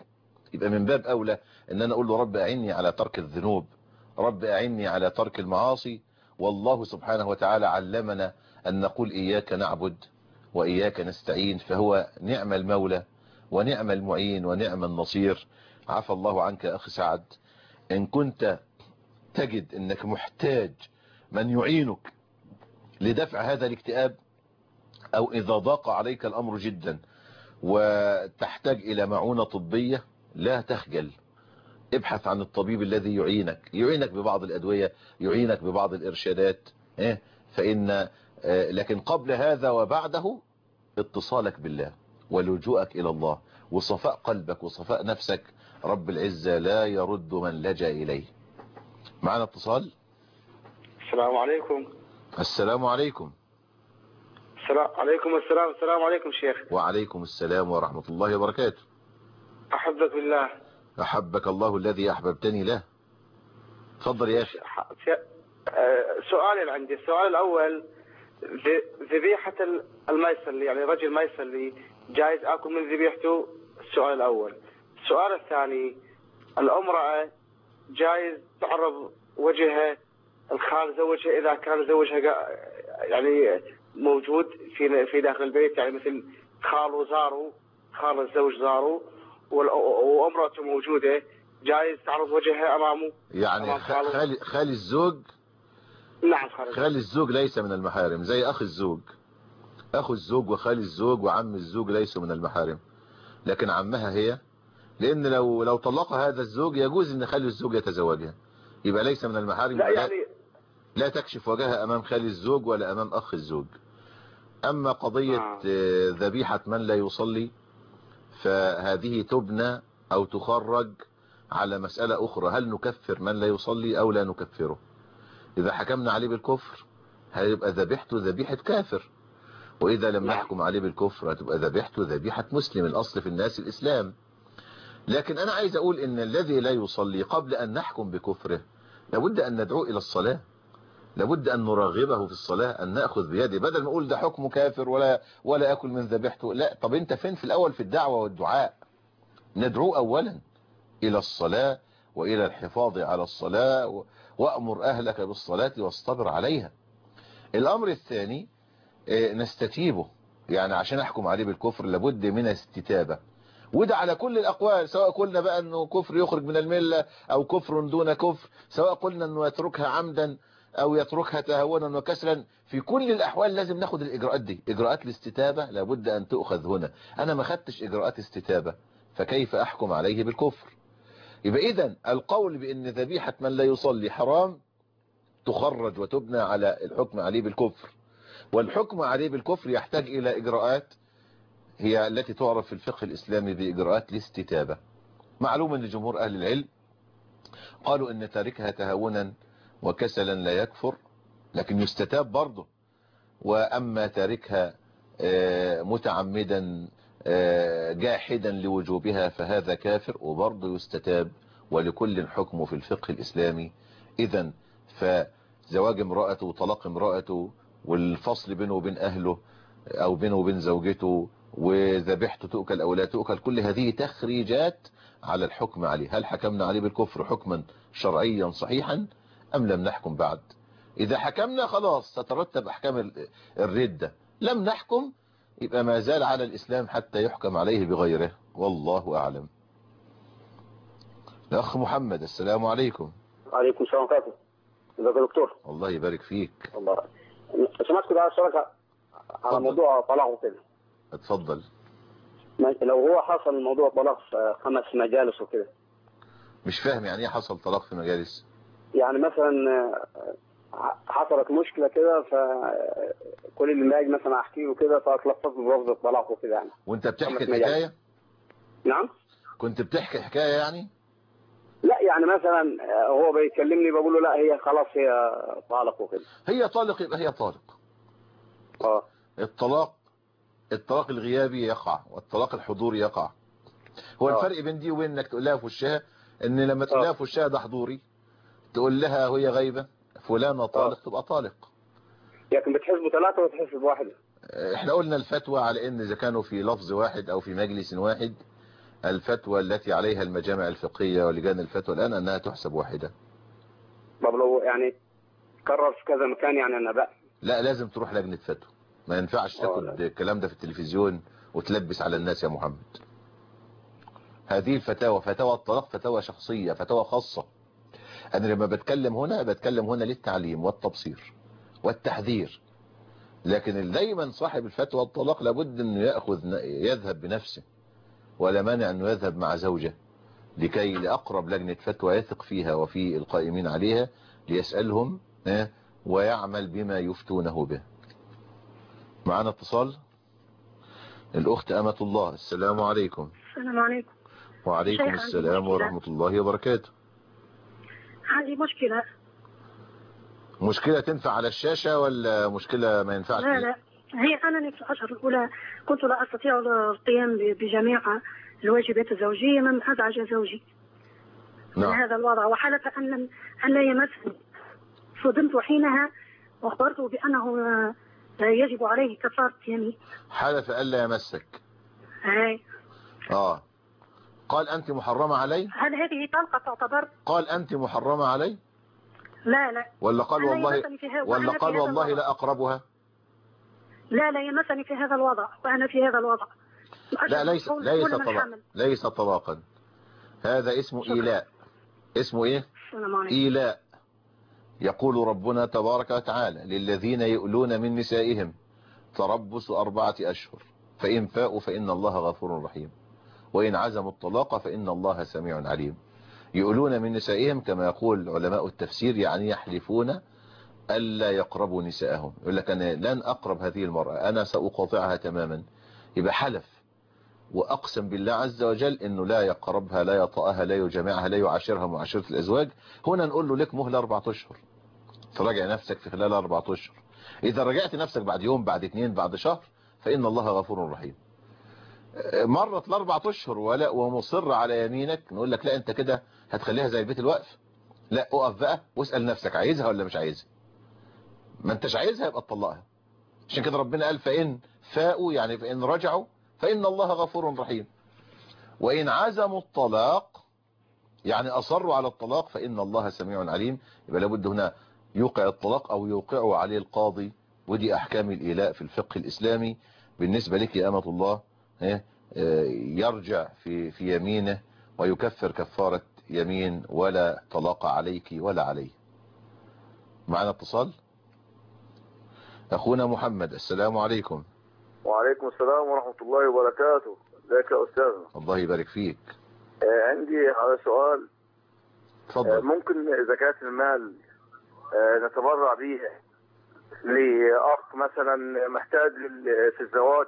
يبقى من باب أولى ان انا اقول له رب اعني على ترك الذنوب، رب اعني على ترك المعاصي. والله سبحانه وتعالى علمنا ان نقول اياك نعبد واياك نستعين، فهو نعم المولى ونعم المعين ونعم النصير. عفى الله عنك يا اخي سعد. ان كنت تجد انك محتاج من يعينك لدفع هذا الاكتئاب، او اذا ضاق عليك الامر جدا وتحتاج الى معونة طبية، لا تخجل، ابحث عن الطبيب الذي يعينك ببعض الادوية، يعينك ببعض الارشادات. فان لكن قبل هذا وبعده اتصالك بالله ولجوءك الى الله وصفاء قلبك وصفاء نفسك. رب العزة لا يرد من لجأ اليه. معنا اتصال. السلام عليكم. السلام عليكم. السلام عليكم شيخ. وعليكم السلام ورحمة الله وبركاته. أحبك بالله. أحبك الله الذي أحببتني له. تفضل يا أخي. سؤالين عندي. السؤال الأول، ذبيحة الميسر، يعني رجل ميسر لي جايز أكل من ذبيحته؟ السؤال الأول. السؤال الثاني، الامرأة جايز تعرض وجهها الخال زوجها إذا كان زوجها يعني موجود في داخل البيت، يعني مثل خاله زاره، خال الزوج زاره وامرأته موجودة، جايز تعرض وجهها أمامه؟ يعني خال الزوج؟ نعم خال الزوج ليس من المحارم، زي أخ الزوج. أخو الزوج وخال الزوج وعم الزوج ليسوا من المحارم، لكن عمها هي، لأن لو طلقها هذا الزوج يجوز أن خال الزوج يتزوجها، يبقى ليس من المحارم. لا يعني لا تكشف وجهها أمام خال الزوج ولا أمام أخ الزوج. أما قضية ذبيحة من لا يصلي فهذه تبنى أو تخرج على مسألة أخرى، هل نكفر من لا يصلي أو لا نكفره؟ إذا حكمنا عليه بالكفر هيبقى ذبيحته ذبيحة كافر، وإذا لم نحكم عليه بالكفر هتبقى ذبيحته ذبيحة مسلم. الأصل في الناس الإسلام. لكن أنا عايز أقول إن الذي لا يصلي قبل أن نحكم بكفره لابد أن ندعو إلى الصلاة، لابد أن نرغبه في الصلاة، أن نأخذ بيده، بدل ما نقول ده حكمه كافر ولا أكل من ذبيحته. لا، طب أنت فين في الأول في الدعوة والدعاء؟ ندعو أولا إلى الصلاة وإلى الحفاظ على الصلاة، وأمر أهلك بالصلاة واصطبر عليها. الأمر الثاني نستتيبه، يعني عشان أحكم عليه بالكفر لابد من استتابة، وده على كل الأقوال، سواء قلنا بقى أنه كفر يخرج من الملة أو كفر دون كفر، سواء قلنا أنه يتركها عمدا أو يتركها تهونا وكسلا، في كل الأحوال لازم ناخد الإجراءات دي. إجراءات الاستتابة لابد أن تؤخذ هنا. أنا ما خدتش إجراءات استتابة فكيف أحكم عليه بالكفر؟ يبقى إذن القول بأن ذبيحة من لا يصلي حرام تخرج وتبنى على الحكم عليه بالكفر، والحكم عليه بالكفر يحتاج إلى إجراءات هي التي تعرف في الفقه الإسلامي بإجراءات الاستتابة. معلوم أن جمهور أهل العلم قالوا أن تاركها تهاونا وكسلا لا يكفر، لكن يستتاب برضه. وأما تاركها متعمدا جاحدا لوجوبها فهذا كافر وبرضه يستتاب، ولكل حكم في الفقه الإسلامي. إذن فزواج امرأته وطلاق امرأته والفصل بينه وبين أهله أو بينه وبين زوجته وذبيحته تؤكل أو لا تؤكل، كل هذه تخريجات على الحكم عليه. هل حكمنا عليه بالكفر حكما شرعيا صحيحا أم لم نحكم بعد؟ إذا حكمنا خلاص تترتب أحكام الردة، لم نحكم يبقى ما زال على الإسلام حتى يحكم عليه بغيره، والله أعلم. الأخ محمد، السلام عليكم. وعليكم السلام ورحمة الله. ازيك يا دكتور؟ الله يبارك فيك. الله. سمعت كده على موضوع طلاق وكده. اتفضل. لو هو حصل موضوع طلاق في 5 مجالس وكده. مش فاهم يعني ايه حصل طلاق في مجالس؟ يعني مثلا حصلت مشكلة كده، فكل اللي باجي مثلا احكي له كده فاتلفظت بلفظ الطلاق وكده يعني. وانت بتحكي الحكاية؟ نعم؟ كنت بتحكي حكاية يعني؟ لا يعني مثلا هو بيكلمني بقول له لا هي خلاص هي طالق وكده. هي طالق يبقى هي طالق. الطلاق الغيابي يقع والطلاق الحضوري يقع. هو الفرق بين دي وبين انك تقول لها في وشها، ان لما تقول لها في وشها ده حضوري تقول لها وهي غايبة فلانة طالق تبقى طالق. لكن بتحسبوا 3 وتحسب واحدة. احنا قلنا الفتوى على ان اذا كانوا في لفظ واحد او في مجلس واحد الفتوى التي عليها المجامع الفقهية ولجان الفتوى الآن أنها تحسب واحدة. طب لو يعني كرر في كذا مكان يعني أنا بقى. لا لازم تروح لجنة فتوى، ما ينفعش تاخد الكلام ده في التلفزيون وتلبس على الناس يا محمد. هذه الفتاوى فتاوى الطلاق فتاوى شخصية، فتاوى خاصة. أنا لما بتكلم هنا للتعليم والتبصير والتحذير، لكن دايما صاحب الفتوى الطلاق لابد أنه يذهب بنفسه، ولا مانع أنه يذهب مع زوجه لكي لأقرب لجنة فتوى يثق فيها وفي القائمين عليها ليسألهم ويعمل بما يفتونه به. معنا اتصال. الأخت أمة الله، السلام عليكم. السلام عليكم. وعليكم السلام ورحمة الله وبركاته. عندي مشكلة تنفع على الشاشة ولا مشكلة ما ينفعش؟ لا هي أنا في الأشهر الأولى كنت لا أستطيع القيام بجميع الواجبات الزوجية من أزعج زوجي من هذا الوضع، وحلف أن لا يمسني. صدمت حينها وأخبرته بأنه يجب عليه كفارة يمين. حلف ألا يمسك. هاي. قال أنت محرمة علي؟ هل هذه طلقة تعتبر؟ قال أنت محرمة علي؟ لا ولا قال والله لا أقربها؟ لا يمسني في هذا الوضع وأنا في هذا الوضع. لا ليس طلاقا، هذا اسمه إيلاء. اسمه إيه؟ إيلاء. يقول ربنا تبارك وتعالى للذين يؤلون من نسائهم تربص 4 أشهر فإن فاءوا فإن الله غفور رحيم وإن عزموا الطلاق فإن الله سميع عليم. يؤلون من نسائهم كما يقول علماء التفسير يعني يحلفون ألا يقربوا نساءهم، يقول لك أنا لن أقرب هذه المرأة، أنا سأقاطعها تماما. يبقى حلف وأقسم بالله عز وجل أنه لا يقربها، لا يطأها، لا يجامعها، لا يعاشرها معاشرة الأزواج. هنا نقول له لك مهلة 4 أشهر تراجع نفسك في خلال 4 أشهر. إذا رجعت نفسك بعد يوم، بعد 2، بعد شهر، فإن الله غفور رحيم. مرت 4 أشهر ومصر على يمينك، نقول لك لا أنت كده هتخليها زي البيت الوقف. لا، أقف بقى واسأل نفسك عايزها ولا مش عايزها. ما انتش عايزها يبقى تطلقها. عشان كده ربنا قال فإن فاءوا يعني فإن رجعوا فإن الله غفور رحيم. وإن عزموا الطلاق يعني أصروا على الطلاق فإن الله سميع عليم. يبقى لابد هنا يوقع الطلاق أو يوقعه عليه القاضي. ودي أحكام الإيلاء في الفقه الإسلامي. بالنسبة لك يا أمة الله يرجع في يمينه ويكفر كفارة يمين ولا طلاق عليك ولا عليه. معنا اتصال. أخونا محمد، السلام عليكم. وعليكم السلام ورحمة الله وبركاته. ازيك يا أستاذنا؟ الله يبارك فيك. عندي على سؤال. اتفضل. ممكن زكاة المال نتبرع بيها لأخ مثلا محتاج في الزواج؟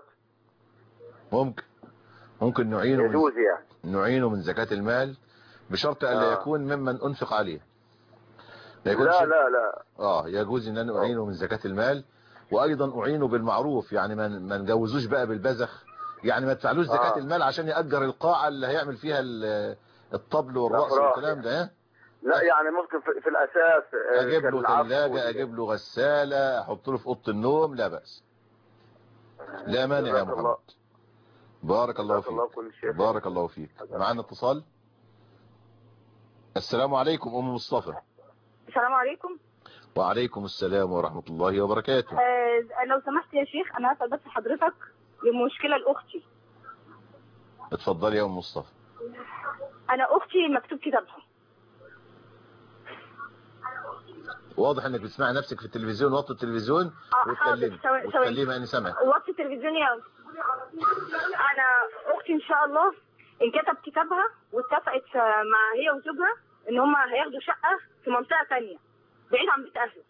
ممكن نعينه. يجوز يعني نعينه من زكاة المال بشرط أن لا يكون ممن أنفق عليه. لا يجوز أن أنا أعينه من زكاة المال، وأيضا أعينه بالمعروف. يعني ما نجوزوش بقى بالبذخ، يعني ما تدفعلوش زكاة المال عشان يأجر القاعة اللي هيعمل فيها الطبل والرقص والكلام ده. لا يعني ممكن في الأساس أجيب له ثلاجة، أجيب له غسالة، أحط له في أوضة النوم، لا بأس، لا مانع يا محمد. بارك الله فيك. بارك الله فيك. معنا اتصال. السلام عليكم أم مصطفى. السلام عليكم. وعليكم السلام ورحمة الله وبركاته. لو سمحت يا شيخ أنا أسأل بس حضرتك لمشكلة لأختي. اتفضلي يا أم مصطفى. أنا أختي مكتوب كتابها. واضح انك بتسمعي نفسك في التلفزيون. وطي التلفزيون وتكلمي أنا سامعك. وطي التلفزيون يا أنا أختي إن شاء الله انكتب كتابها واتفقت مع هي وزوجها إن هم هياخدوا شقة في منطقة تانية بعيد عن بيت أهله.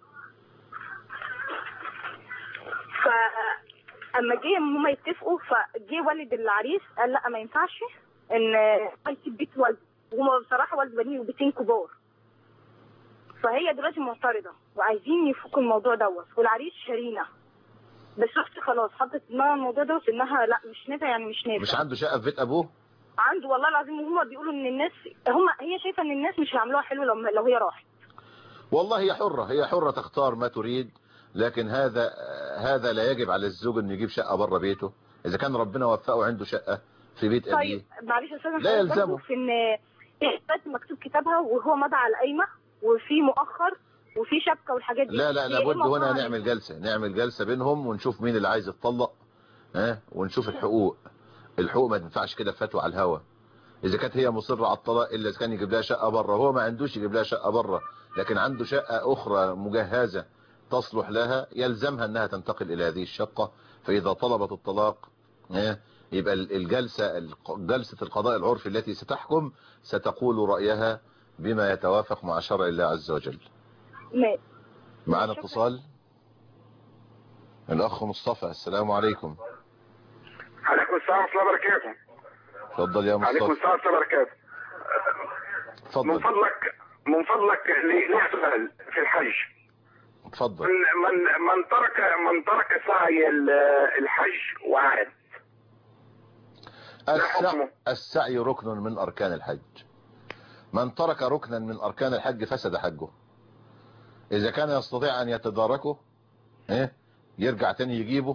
فأما جه هم يتفقوا فجه والد العريس قال لا ما ينفعش إن يسيب بيت والده، وهم بصراحة والد بنيه وبيتين كبار. فهي دلوقتي معترضة وعايزين يفكوا الموضوع دوت، والعريس شارينا. بس اختي خلاص حطت دماغها الموضوع دوت انها لا مش نافع، يعني مش نافع. مش عنده شقة في بيت ابوه؟ عنده والله العظيم، وهم بيقولوا ان الناس هي شايفة ان الناس مش هيعملوها حلو لو هي راحت. والله هي حرة تختار ما تريد، لكن هذا لا يجب على الزوج انه يجيب شقة بره بيته. اذا كان ربنا وفقه عنده شقة في بيت أبيه. طيب معلش يا استاذ، لا يلزمه برضه في ان بس مكتوب كتابها وهو مضى على القايمه وفي مؤخر وفي شبكه والحاجات دي. لا لابد هنا نعمل جلسة بينهم ونشوف مين اللي عايز يتطلق، ونشوف الحقوق ما تنفعش كده فتوى على الهوا. اذا كانت هي مصرة على الطلاق الا اذا كان يجيب لها شقة بره، هو ما عندوش يجيب لها شقة بره لكن عنده شقة اخرى مجهزة تصلح لها، يلزمها انها تنتقل الى هذه الشقة. فاذا طلبت الطلاق يبقى جلسة القضاء العرفي التي ستحكم ستقول رأيها بما يتوافق مع شرع الله عز وجل. معنا اتصال الأخ مصطفى. السلام عليكم. عليكم السلام ورحمة الله وبركاته. اتفضل يا مصطفى. عليكم السلام ورحمة الله وبركاته. اتفضل. من فضلك لي سؤال في الحج. اتفضل. من ترك سعي الحج وعاد. السعي ركن من أركان الحج. من ترك ركنا من أركان الحج فسد حجه. إذا كان يستطيع أن يتداركه يرجع تاني يجيبه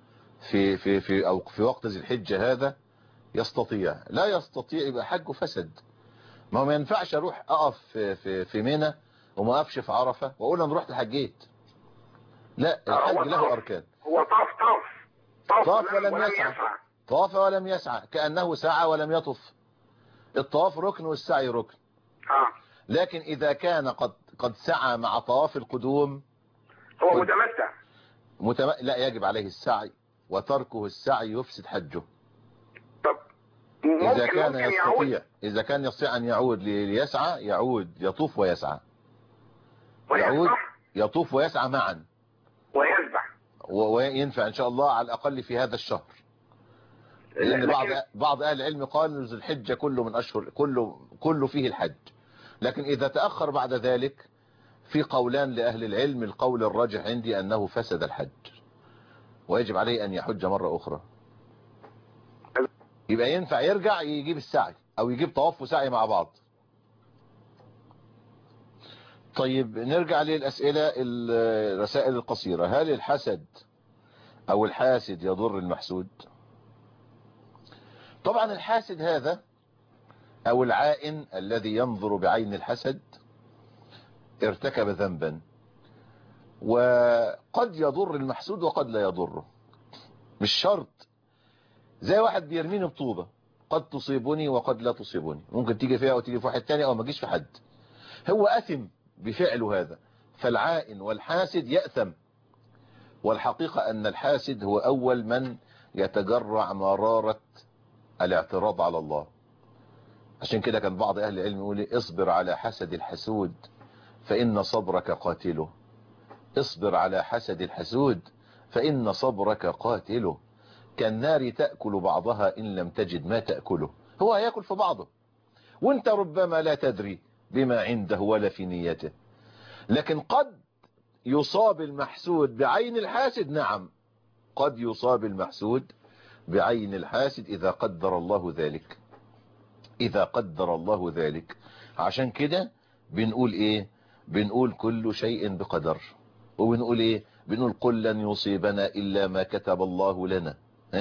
في وقت ذي الحجة هذا يستطيع. لا يستطيع يبقى حجه فسد. ما ينفعش أروح أقف في منى وما أقفش في عرفة وأقول أنا رحت حجيت. لا، الحج له أركان. هو طاف ولم يسعى. طاف ولم يسعى كأنه سعى ولم يطف. الطواف ركن والسعي ركن. لكن إذا كان قد سعى مع طواف القدوم هو متمتع. لا، يجب عليه السعي، وتركه السعي يفسد حجه. طب إذا كان يستطيع أن يعود ليسعى يعود يطوف ويسعى. يطوف ويسعى معا ويذبح وينفع إن شاء الله على الأقل في هذا الشهر. لأن بعض أهل العلم قال ذو الحجة كله من أشهر كله فيه الحج. لكن إذا تأخر بعد ذلك في قولان لأهل العلم. القول الراجح عندي أنه فسد الحج ويجب عليه أن يحج مرة أخرى. يبقى ينفع يرجع يجيب السعي أو يجيب طواف وسعي مع بعض. طيب نرجع للأسئلة الرسائل القصيرة. هل الحسد أو الحاسد يضر المحسود؟ طبعا الحاسد هذا أو العائن الذي ينظر بعين الحسد ارتكب ذنبا، وقد يضر المحسود وقد لا يضره. مش شرط. زي واحد بيرميني بطوبة قد تصيبني وقد لا تصيبني، ممكن تيجي فيها وتيجي في واحد تاني او ما تجيش في حد. هو أثم بفعله هذا. فالعائن والحاسد يأثم. والحقيقة أن الحاسد هو أول من يتجرع مرارة الاعتراض على الله. عشان كده كان بعض أهل العلم يقول اصبر على حسد الحسود فإن صبرك قاتله. اصبر على حسد الحسود فإن صبرك قاتله. كالنار تأكل بعضها إن لم تجد ما تأكله. هو هيأكل في بعضه وانت ربما لا تدري بما عنده ولا في نيته. لكن قد يصاب المحسود بعين الحاسد. نعم، قد يصاب المحسود بعين الحاسد إذا قدر الله ذلك. إذا قدر الله ذلك. عشان كده بنقول إيه؟ بنقول كل شيء بقدر. وبنقول إيه؟ بنقول قل لن يصيبنا إلا ما كتب الله لنا.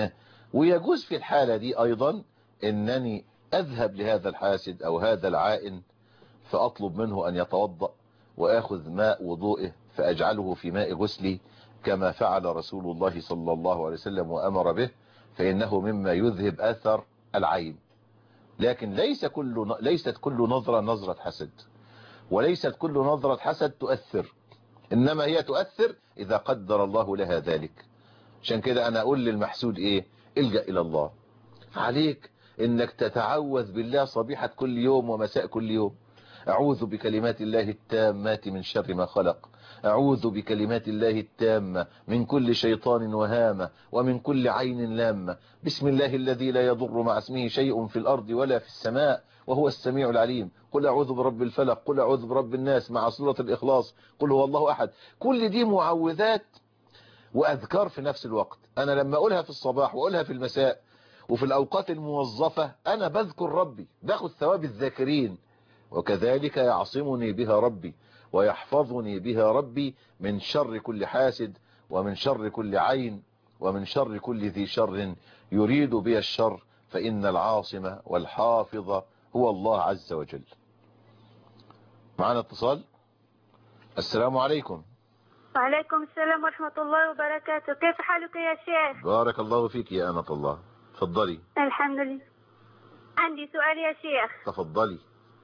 ويجوز في الحالة دي أيضا أنني أذهب لهذا الحاسد أو هذا العائن فأطلب منه أن يتوضأ وأخذ ماء وضوئه فأجعله في ماء غسلي كما فعل رسول الله صلى الله عليه وسلم وأمر به، فإنه مما يذهب أثر العين. لكن ليست كل نظرة نظرة حسد، وليست كل نظرة حسد تؤثر، إنما هي تؤثر إذا قدر الله لها ذلك. عشان كده أنا أقول للمحسود إيه؟ الجأ إلى الله. عليك إنك تتعوذ بالله صبيحة كل يوم ومساء كل يوم. أعوذ بكلمات الله التامات من شر ما خلق. أعوذ بكلمات الله التامة من كل شيطان وهامة ومن كل عين لامة. بسم الله الذي لا يضر مع اسمه شيء في الأرض ولا في السماء وهو السميع العليم. قل أعوذ برب الفلق، قل أعوذ برب الناس، مع سورة الإخلاص، قل هو الله أحد. كل دي معوذات وأذكار في نفس الوقت. أنا لما أقولها في الصباح وأقولها في المساء وفي الأوقات الموظفة أنا بذكر ربي، باخذ ثواب الذاكرين. وكذلك يعصمني بها ربي ويحفظني بها ربي من شر كل حاسد ومن شر كل عين ومن شر كل ذي شر يريد بي الشر فإن العاصم والحافظ هو الله عز وجل. معنا اتصال. السلام عليكم. وعليكم السلام ورحمة الله وبركاته. كيف حالك يا شيخ؟ بارك الله فيك يا أمة الله. تفضلي. الحمد لله. عندي سؤال يا شيخ. تفضلي.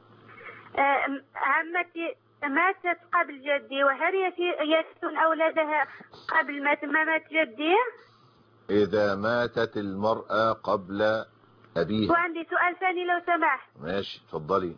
عمتي ماتت قبل جدي، وهل يرثون أولادها قبل ما مات جدي؟ إذا ماتت المرأة قبل أبيها. وعندي سؤال ثاني لو سمحت. ماشي تفضلي.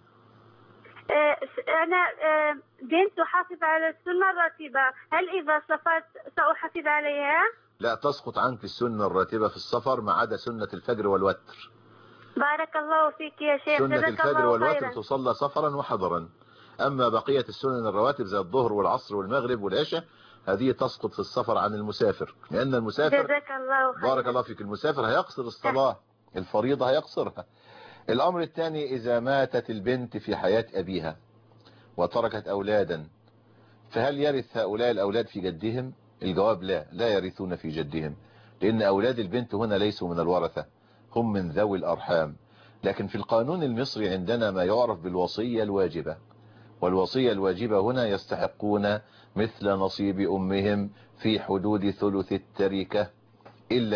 أنا بنت حافظ على السنة الراتبة، هل إذا سافرت سأحافظ عليها؟ لا، تسقط عنك السنة الراتبة في السفر ما عدا سنة الفجر والوتر. بارك الله فيك يا شيخ. سنة الفجر والوتر تصلى سفرا وحضرا، أما بقية السنن الرواتب زي الظهر والعصر والمغرب والعشاء هذه تسقط في السفر عن المسافر، لأن المسافر جزاك الله خيرا. بارك الله فيك، المسافر هيقصر الصلاة، الفريضة هيقصرها. الأمر الثاني، إذا ماتت البنت في حياة أبيها وتركت أولادا، فهل يرث هؤلاء الأولاد في جدهم؟ الجواب لا، لا يرثون في جدهم، لأن أولاد البنت هنا ليسوا من الورثة، هم من ذوي الأرحام. لكن في القانون المصري عندنا ما يعرف بالوصية الواجبة، والوصية الواجبة هنا يستحقون مثل نصيب أمهم في حدود ثلث التركة، إلا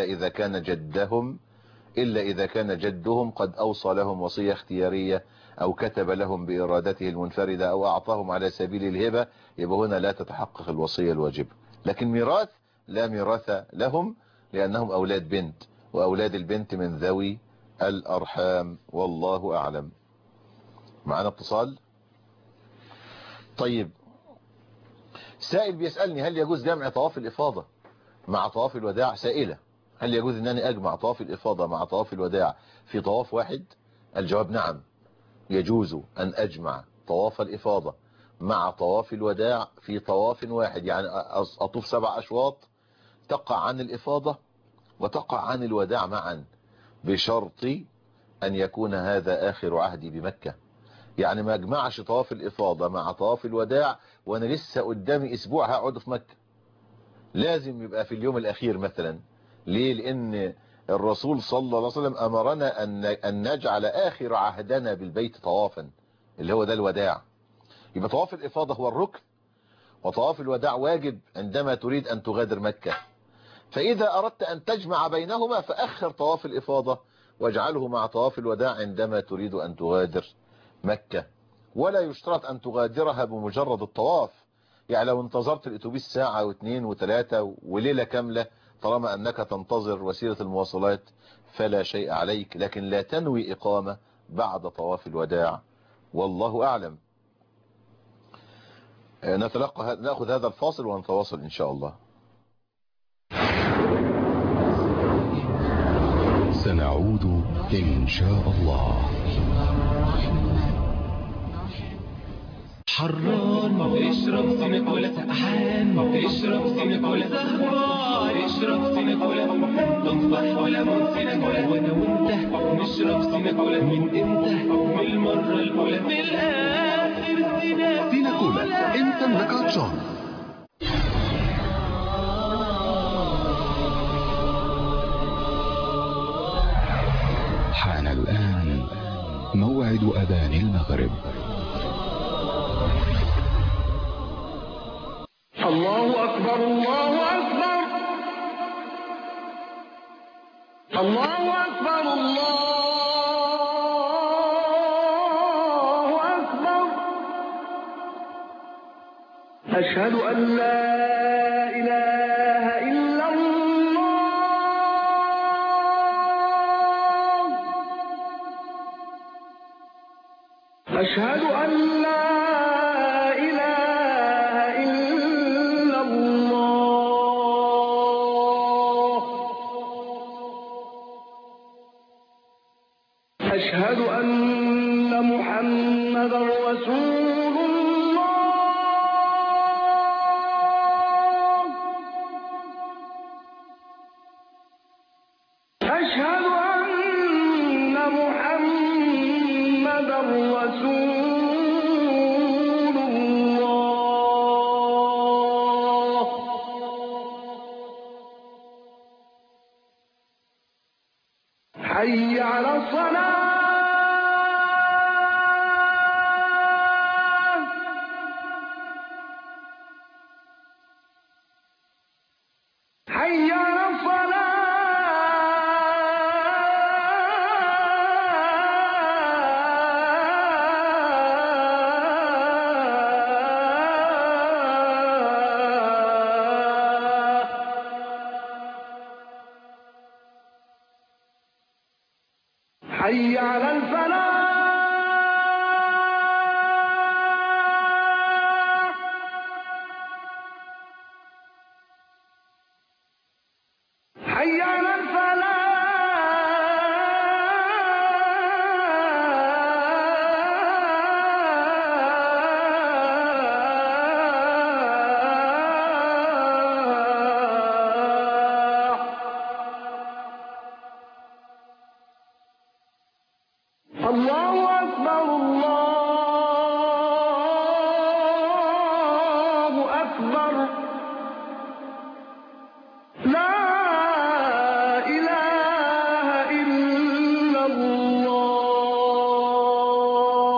إذا كان جدهم قد أوصى لهم وصية اختيارية أو كتب لهم بإرادته المنفردة أو أعطاهم على سبيل الهبة، يبقى هنا لا تتحقق الوصية الواجبة. لكن ميراث لا ميراث لهم، لأنهم أولاد بنت، وأولاد البنت من ذوي الأرحام، والله أعلم. معنا اتصال. طيب، سائل بيسألني هل يجوز جمع طواف الإفاضة مع طواف الوداع؟ سائلة، هل يجوز أن أنا أجمع طواف الإفاضة مع طواف الوداع في طواف واحد؟ الجواب نعم، يجوز أن أجمع طواف الإفاضة مع طواف الوداع في طواف واحد، يعني أطوف 7 أشواط تقع عن الإفاضة وتقع عن الوداع معا، بشرط أن يكون هذا آخر عهدي بمكة. يعني ما اجمعش طواف الإفاضة مع طواف الوداع وأنا لسه قدامي أسبوع هقعد في مكة، لازم يبقى في اليوم الأخير مثلا. ليه؟ لأن الرسول صلى الله عليه وسلم أمرنا أن نجعل آخر عهدنا بالبيت طوافا، اللي هو ده الوداع. يبقى طواف الإفاضة هو الركن، وطواف الوداع واجب عندما تريد أن تغادر مكة. فإذا أردت أن تجمع بينهما فأخر طواف الإفاضة واجعله مع طواف الوداع عندما تريد أن تغادر مكة. ولا يشترط أن تغادرها بمجرد الطواف، يعني لو انتظرت الأتوبيس ساعة واثنين وثلاثة وليلة كاملة، طالما أنك تنتظر وسيلة المواصلات فلا شيء عليك، لكن لا تنوي إقامة بعد طواف الوداع، والله أعلم. نأخذ هذا الفاصل ونتواصل إن شاء الله. سنعود إن شاء الله. حران اشرب سينيكولا، سقعان اشرب سينيكولا، سهران اشرب سينيكولا، تفاح وليمون سينيكولا، وانا وانت نشرب سينيكولا، من امتى؟ من المرة الأولى، من الآخر سينيكولا، انت انك عطشان. حان الآن موعد أذان المغرب. الله أكبر الله أكبر الله أكبر الله أكبر. أشهد أن لا إله إلا الله. أشهد أن لا أشهد أن محمدا رسول الله. أشهد أن محمدا رسول الله. حي حي على الصلاة حي على حي على الفلاح حي على الله أكبر الله أكبر لا إله إلا الله.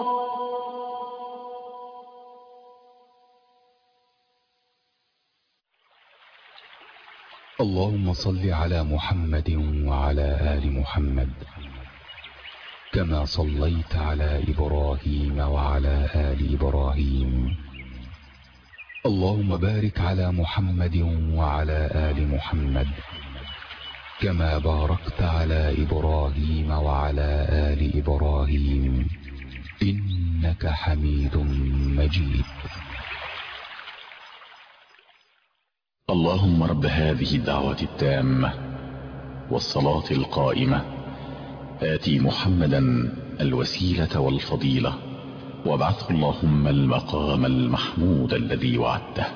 اللهم صل على محمد وعلى آل محمد كما صليت على إبراهيم وعلى آل إبراهيم. اللهم بارك على محمد وعلى آل محمد كما باركت على إبراهيم وعلى آل إبراهيم إنك حميد مجيد. اللهم رب هذه الدعوة التامة والصلاة القائمة آتي محمدا الوسيلة والفضيلة وابعثه اللهم المقام المحمود الذي وعدته.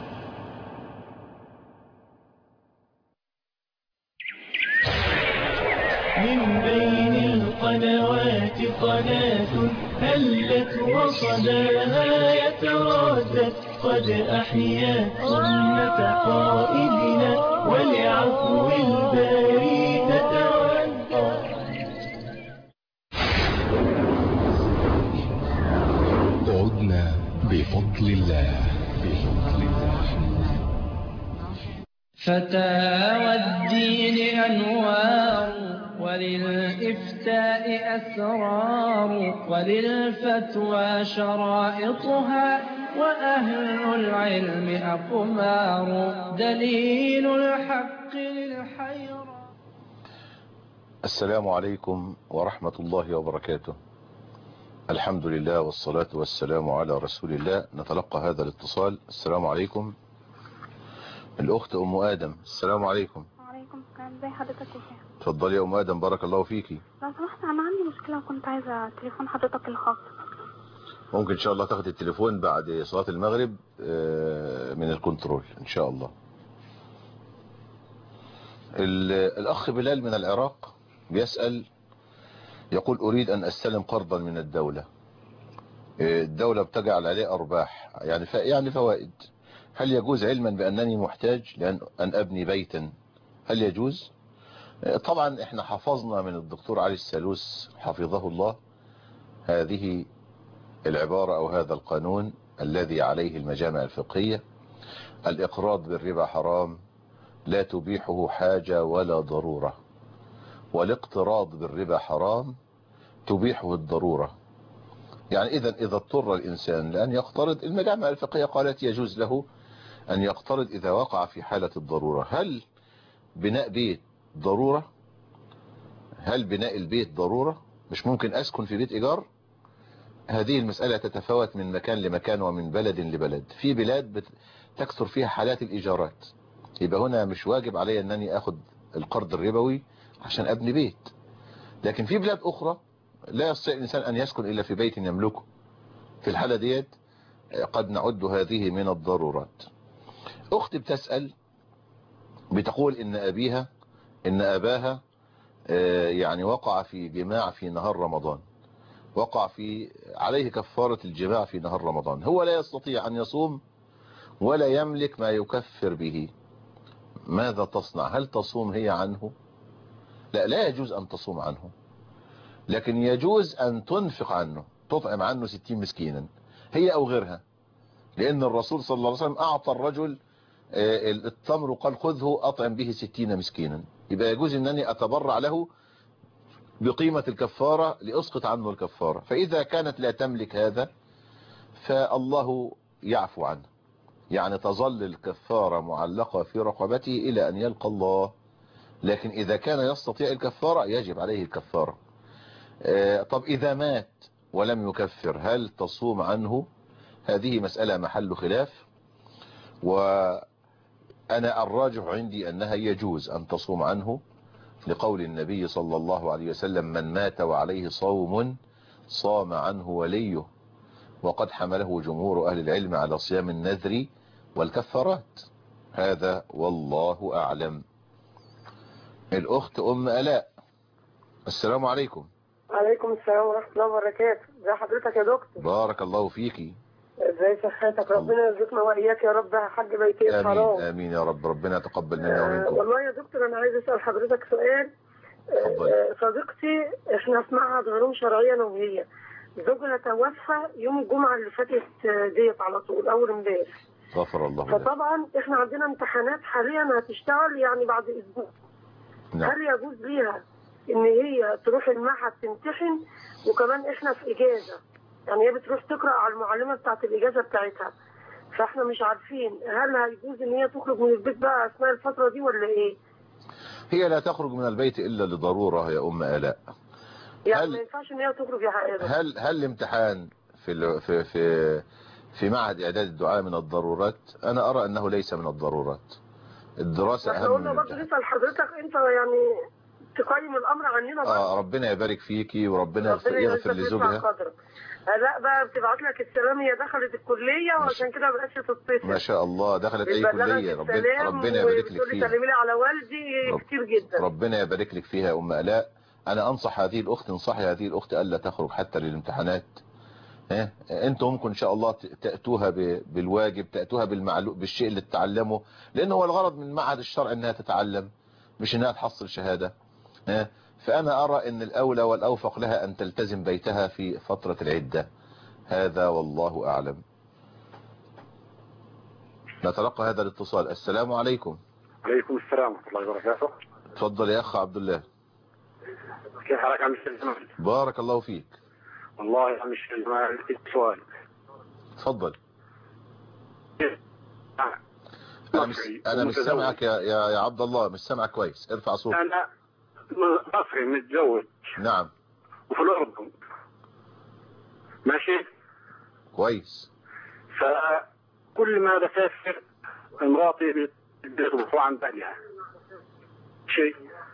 من بين القنوات قناة هلت وصداها يتردد قد أحيا سنة قائدنا ولعفو الباري تتودد. عدنا بفضل الله. فتاوى الدين أنوار وللإفتاء أسرار وللفتوى شرائطها وأهل العلم أقمار دليل الحق للحيرة. السلام عليكم ورحمة الله وبركاته. الحمد لله والصلاة والسلام على رسول الله. نتلقى هذا الاتصال. السلام عليكم. الأخت أم آدم. السلام عليكم. وعليكم السلام. ازي حضرتك يا شيخ؟ اتفضلي يا أم آدم، بارك الله فيكي. لو سمحت أنا عندي مشكلة وكنت عايزة تليفون حضرتك الخاص. ممكن إن شاء الله تاخد التليفون بعد صلاة المغرب من الكنترول إن شاء الله. الأخ بلال من العراق بيسأل، يقول أريد أن أستلم قرضا من الدولة. الدولة بتجعل عليه أرباح يعني فوائد. هل يجوز علما بأنني محتاج لأن أبني بيتا؟ هل يجوز؟ طبعا احنا حفظنا من الدكتور علي السالوس حفظه الله هذه العبارة أو هذا القانون الذي عليه المجامع الفقهية: الإقراض بالربا حرام لا تبيحه حاجة ولا ضرورة، والاقتراض بالربا حرام تبيحه الضرورة. يعني إذا اضطر الإنسان لأن يقترض، المجامع الفقهية قالت يجوز له أن يقترض إذا وقع في حالة الضرورة. هل بناء بيت ضرورة؟ هل بناء البيت ضرورة؟ مش ممكن أسكن في بيت إيجار؟ هذه المسألة تتفاوت من مكان لمكان ومن بلد لبلد. في بلاد تكثر فيها حالات الإيجارات، يبقى هنا مش واجب علي أنني أخذ القرض الربوي عشان أبني بيت. لكن في بلاد أخرى لا يستطيع الإنسان أن يسكن إلا في بيت يملكه. في الحالة ديت قد نعد هذه من الضرورات. أختي بتسأل بتقول إن أباها يعني وقع في جماع في نهار رمضان، وقع عليه كفارة الجماع في نهار رمضان. هو لا يستطيع أن يصوم ولا يملك ما يكفر به. ماذا تصنع؟ هل تصوم هي عنه؟ لا يجوز أن تصوم عنه. لكن يجوز أن تنفق عنه، تطعم عنه 60 مسكينا هي أو غيرها، لأن الرسول صلى الله عليه وسلم أعطى الرجل التمر وقال خذه أطعم به 60 مسكينا. يبقى يجوز أنني أتبرع له بقيمة الكفارة لأسقط عنه الكفارة. فإذا كانت لا تملك هذا فالله يعفو عنه، يعني تظل الكفارة معلقة في رقبته إلى أن يلقى الله. لكن إذا كان يستطيع الكفارة يجب عليه الكفارة. طب إذا مات ولم يكفر هل تصوم عنه؟ هذه مسألة محل خلاف، وأنا الراجح عندي أنها يجوز أن تصوم عنه، لقول النبي صلى الله عليه وسلم من مات وعليه صوم صام عنه وليه، وقد حمله جمهور أهل العلم على صيام النذر والكفارات. هذا والله أعلم. الأخت أم ألاء، السلام عليكم. عليكم السلام ورحمة الله وبركاته. ازي حضرتك يا دكتور؟ بارك الله فيكي. ازاي صحتك؟ ربنا يرزقنا وإياك يا رب حاج بيتي الحرام. آمين آمين يا رب، ربنا يتقبل منا ومنكم. والله يا دكتور أنا عايز أسأل حضرتك سؤال. صديقتي احنا في معهد علوم شرعية نووية، زوجها توفى يوم الجمعة اللي فاتت ديت على طول أول امبارح. غفر الله لك. فطبعا احنا عندنا امتحانات حاليا هتشتغل يعني بعد أسبوع. نعم. هل يجوز ليها ان هي تروح المعهد تمتحن وكمان احنا في اجازة؟ يعني هي بتروح تقرأ على المعلمة بتاعت الاجازة بتاعتها، فاحنا مش عارفين هل هيجوز ان هي تخرج من البيت بقى اثناء الفترة دي ولا ايه؟ هي لا تخرج من البيت الا لضرورة يا ام آلاء. يعني ما ينفعش ان هي تخرج يا حقيقة. هل الامتحان في معهد اعداد الدعاء من الضرورات؟ انا ارى انه ليس من الضرورات. الدراسة اهم من الامتحان. برضه نسأل حضرتك انت يعني تقيم الامر عننا بقى. ربنا يبارك فيكي وربنا يغفر لزوجها. لا بقى بتبعت لك السلام، هي دخلت الكلية وعشان كده ما بقتش تتصل. ما شاء الله. دخلت اي كلية؟ ربنا يبارك لك فيها. سلمي لي على والدي كتير جدا. ربنا يبارك لك فيها يا ام آلاء. انا انصح هذه الاخت، انصحي هذه الاخت الا تخرج حتى للامتحانات. انتم ممكن ان شاء الله تأتوها بالواجب، تأتوها بالشيء اللي تتعلمه، لانه هو الغرض من معهد الشرع انها تتعلم مش انها تحصل شهادة. فأنا أرى أن الأولى والأوفق لها أن تلتزم بيتها في فترة العدة. هذا والله أعلم. نتلقى هذا الاتصال. السلام عليكم. عليكم السلام ورحمة الله وبركاته. تفضل يا أخ عبد الله. كيف حالك عم الجمال؟ بارك الله فيك. والله يا عم الجمال السؤال. تفضل. أنا مش سامعك يا عبد الله، مش سامعك كويس، ارفع صوتك. أنا مصري متزوج. نعم. وفي الأردن. ماشي. كويس. فكل ما بسافر مراتي بتروح عن بالها شيء.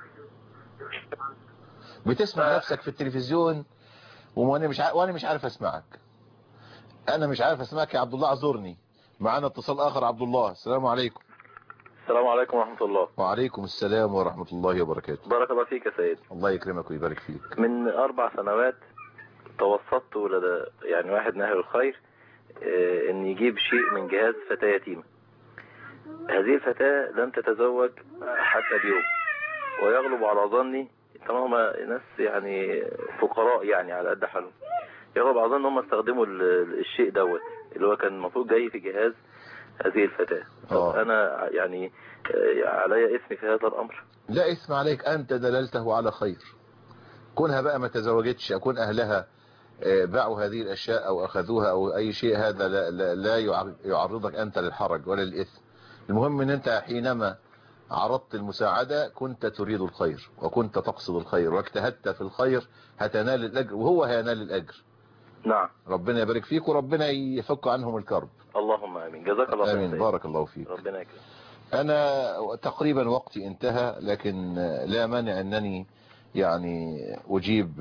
بتسمع نفسك في التلفزيون وانا مش عارف اسمعك. انا مش عارف اسمعك يا عبد الله، اعذرني. معانا اتصال اخر. عبد الله، السلام عليكم. السلام عليكم ورحمة الله. وعليكم السلام ورحمة الله وبركاته. بارك الله فيك يا سيد. الله يكرمك ويبارك فيك. من 4 سنوات توسطت لدى يعني واحد من أهل الخير ان يجيب شيء من جهاز فتاة يتيمة. هذه الفتاة لم تتزوج حتى اليوم، ويغلب على ظني طبعا هم ناس يعني فقراء يعني على قد حالهم، يغلب على ظني ان هم استخدموا الشيء دوت اللي هو كان المفروض جاي في جهاز هذه الفتاة. أنا يعني علي اسمي في هذا الأمر؟ لا اسم عليك، أنت دللته على خير. كونها بقى ما تزوجتش، أكون أهلها باعوا هذه الأشياء أو أخذوها أو أي شيء، هذا لا يعرضك أنت للحرج ولا للإثم. المهم أن أنت حينما عرضت المساعدة كنت تريد الخير وكنت تقصد الخير واجتهدت في الخير، هتنال الأجر وهو هينال الأجر. نعم. ربنا يبارك فيك وربنا يفك عنهم الكرب. اللهم آمين. جزاك الله خير. آمين. بارك الله فيك. ربنا يكرمك. أنا تقريبا وقتي انتهى، لكن لا مانع أنني يعني أجيب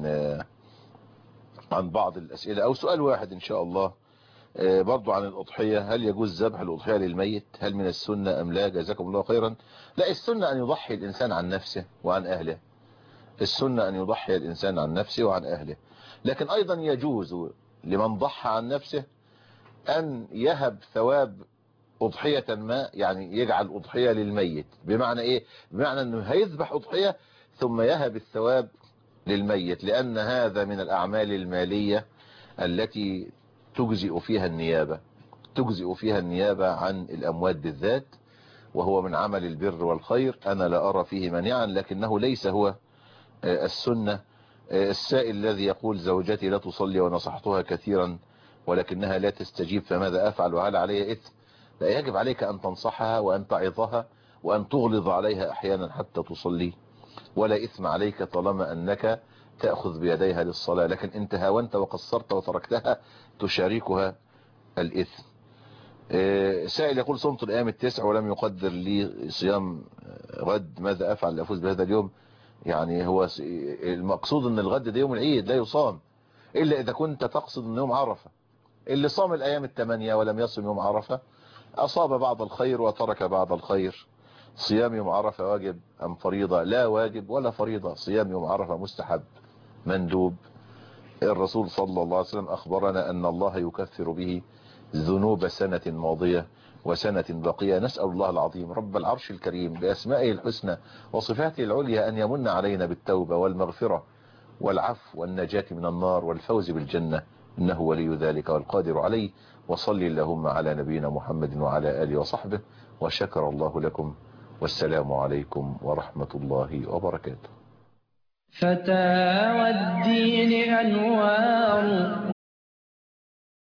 عن بعض الأسئلة أو سؤال واحد إن شاء الله برضو عن الأضحية. هل يجوز ذبح الأضحية للميت؟ هل من السنة أم لا؟ جزاكم الله خيرا. لا، السنة أن يضحي الإنسان عن نفسه وعن أهله. السنة أن يضحي الإنسان عن نفسه وعن أهله، لكن أيضا يجوز لمن ضحى عن نفسه أن يهب ثواب أضحية ما، يعني يجعل أضحية للميت. بمعنى إيه؟ بمعنى أنه هيذبح أضحية ثم يهب الثواب للميت، لأن هذا من الأعمال المالية التي تجزئ فيها النيابة عن الأموات بالذات، وهو من عمل البر والخير. أنا لا أرى فيه مانعا، لكنه ليس هو السنة. السائل الذي يقول زوجتي لا تصلي ونصحتها كثيرا ولكنها لا تستجيب فماذا أفعل وهل علي إثم؟ لا، يجب عليك أن تنصحها وأن تعظها وأن تغلظ عليها أحيانا حتى تصلي، ولا إثم عليك طالما أنك تأخذ بيديها للصلاة. لكن انت هاونت وقصرت وتركتها تشاركها الإثم. سائل يقول صمت الأيام التسع ولم يقدر لي صيام غد، ماذا أفعل لأفوز بهذا اليوم؟ يعني هو المقصود أن الغد ده يوم العيد لا يصام، إلا إذا كنت تقصد أن يوم عرفة. اللي صام الأيام الثمانية ولم يصم يوم عرفة أصاب بعض الخير وترك بعض الخير. صيام يوم عرفة واجب أم فريضة؟ لا واجب ولا فريضة، صيام يوم عرفة مستحب مندوب. الرسول صلى الله عليه وسلم أخبرنا أن الله يكفر به ذنوب سنة ماضية وسنة بقية. نسأل الله العظيم رب العرش الكريم بأسمائه الحسنى وصفاته العليا أن يمن علينا بالتوبة والمغفرة والعفو والنجاة من النار والفوز بالجنة، إنه ولي ذلك والقادر عليه. وصلي اللهم على نبينا محمد وعلى آله وصحبه، وشكر الله لكم، والسلام عليكم ورحمة الله وبركاته. فتاوى الدين أنوار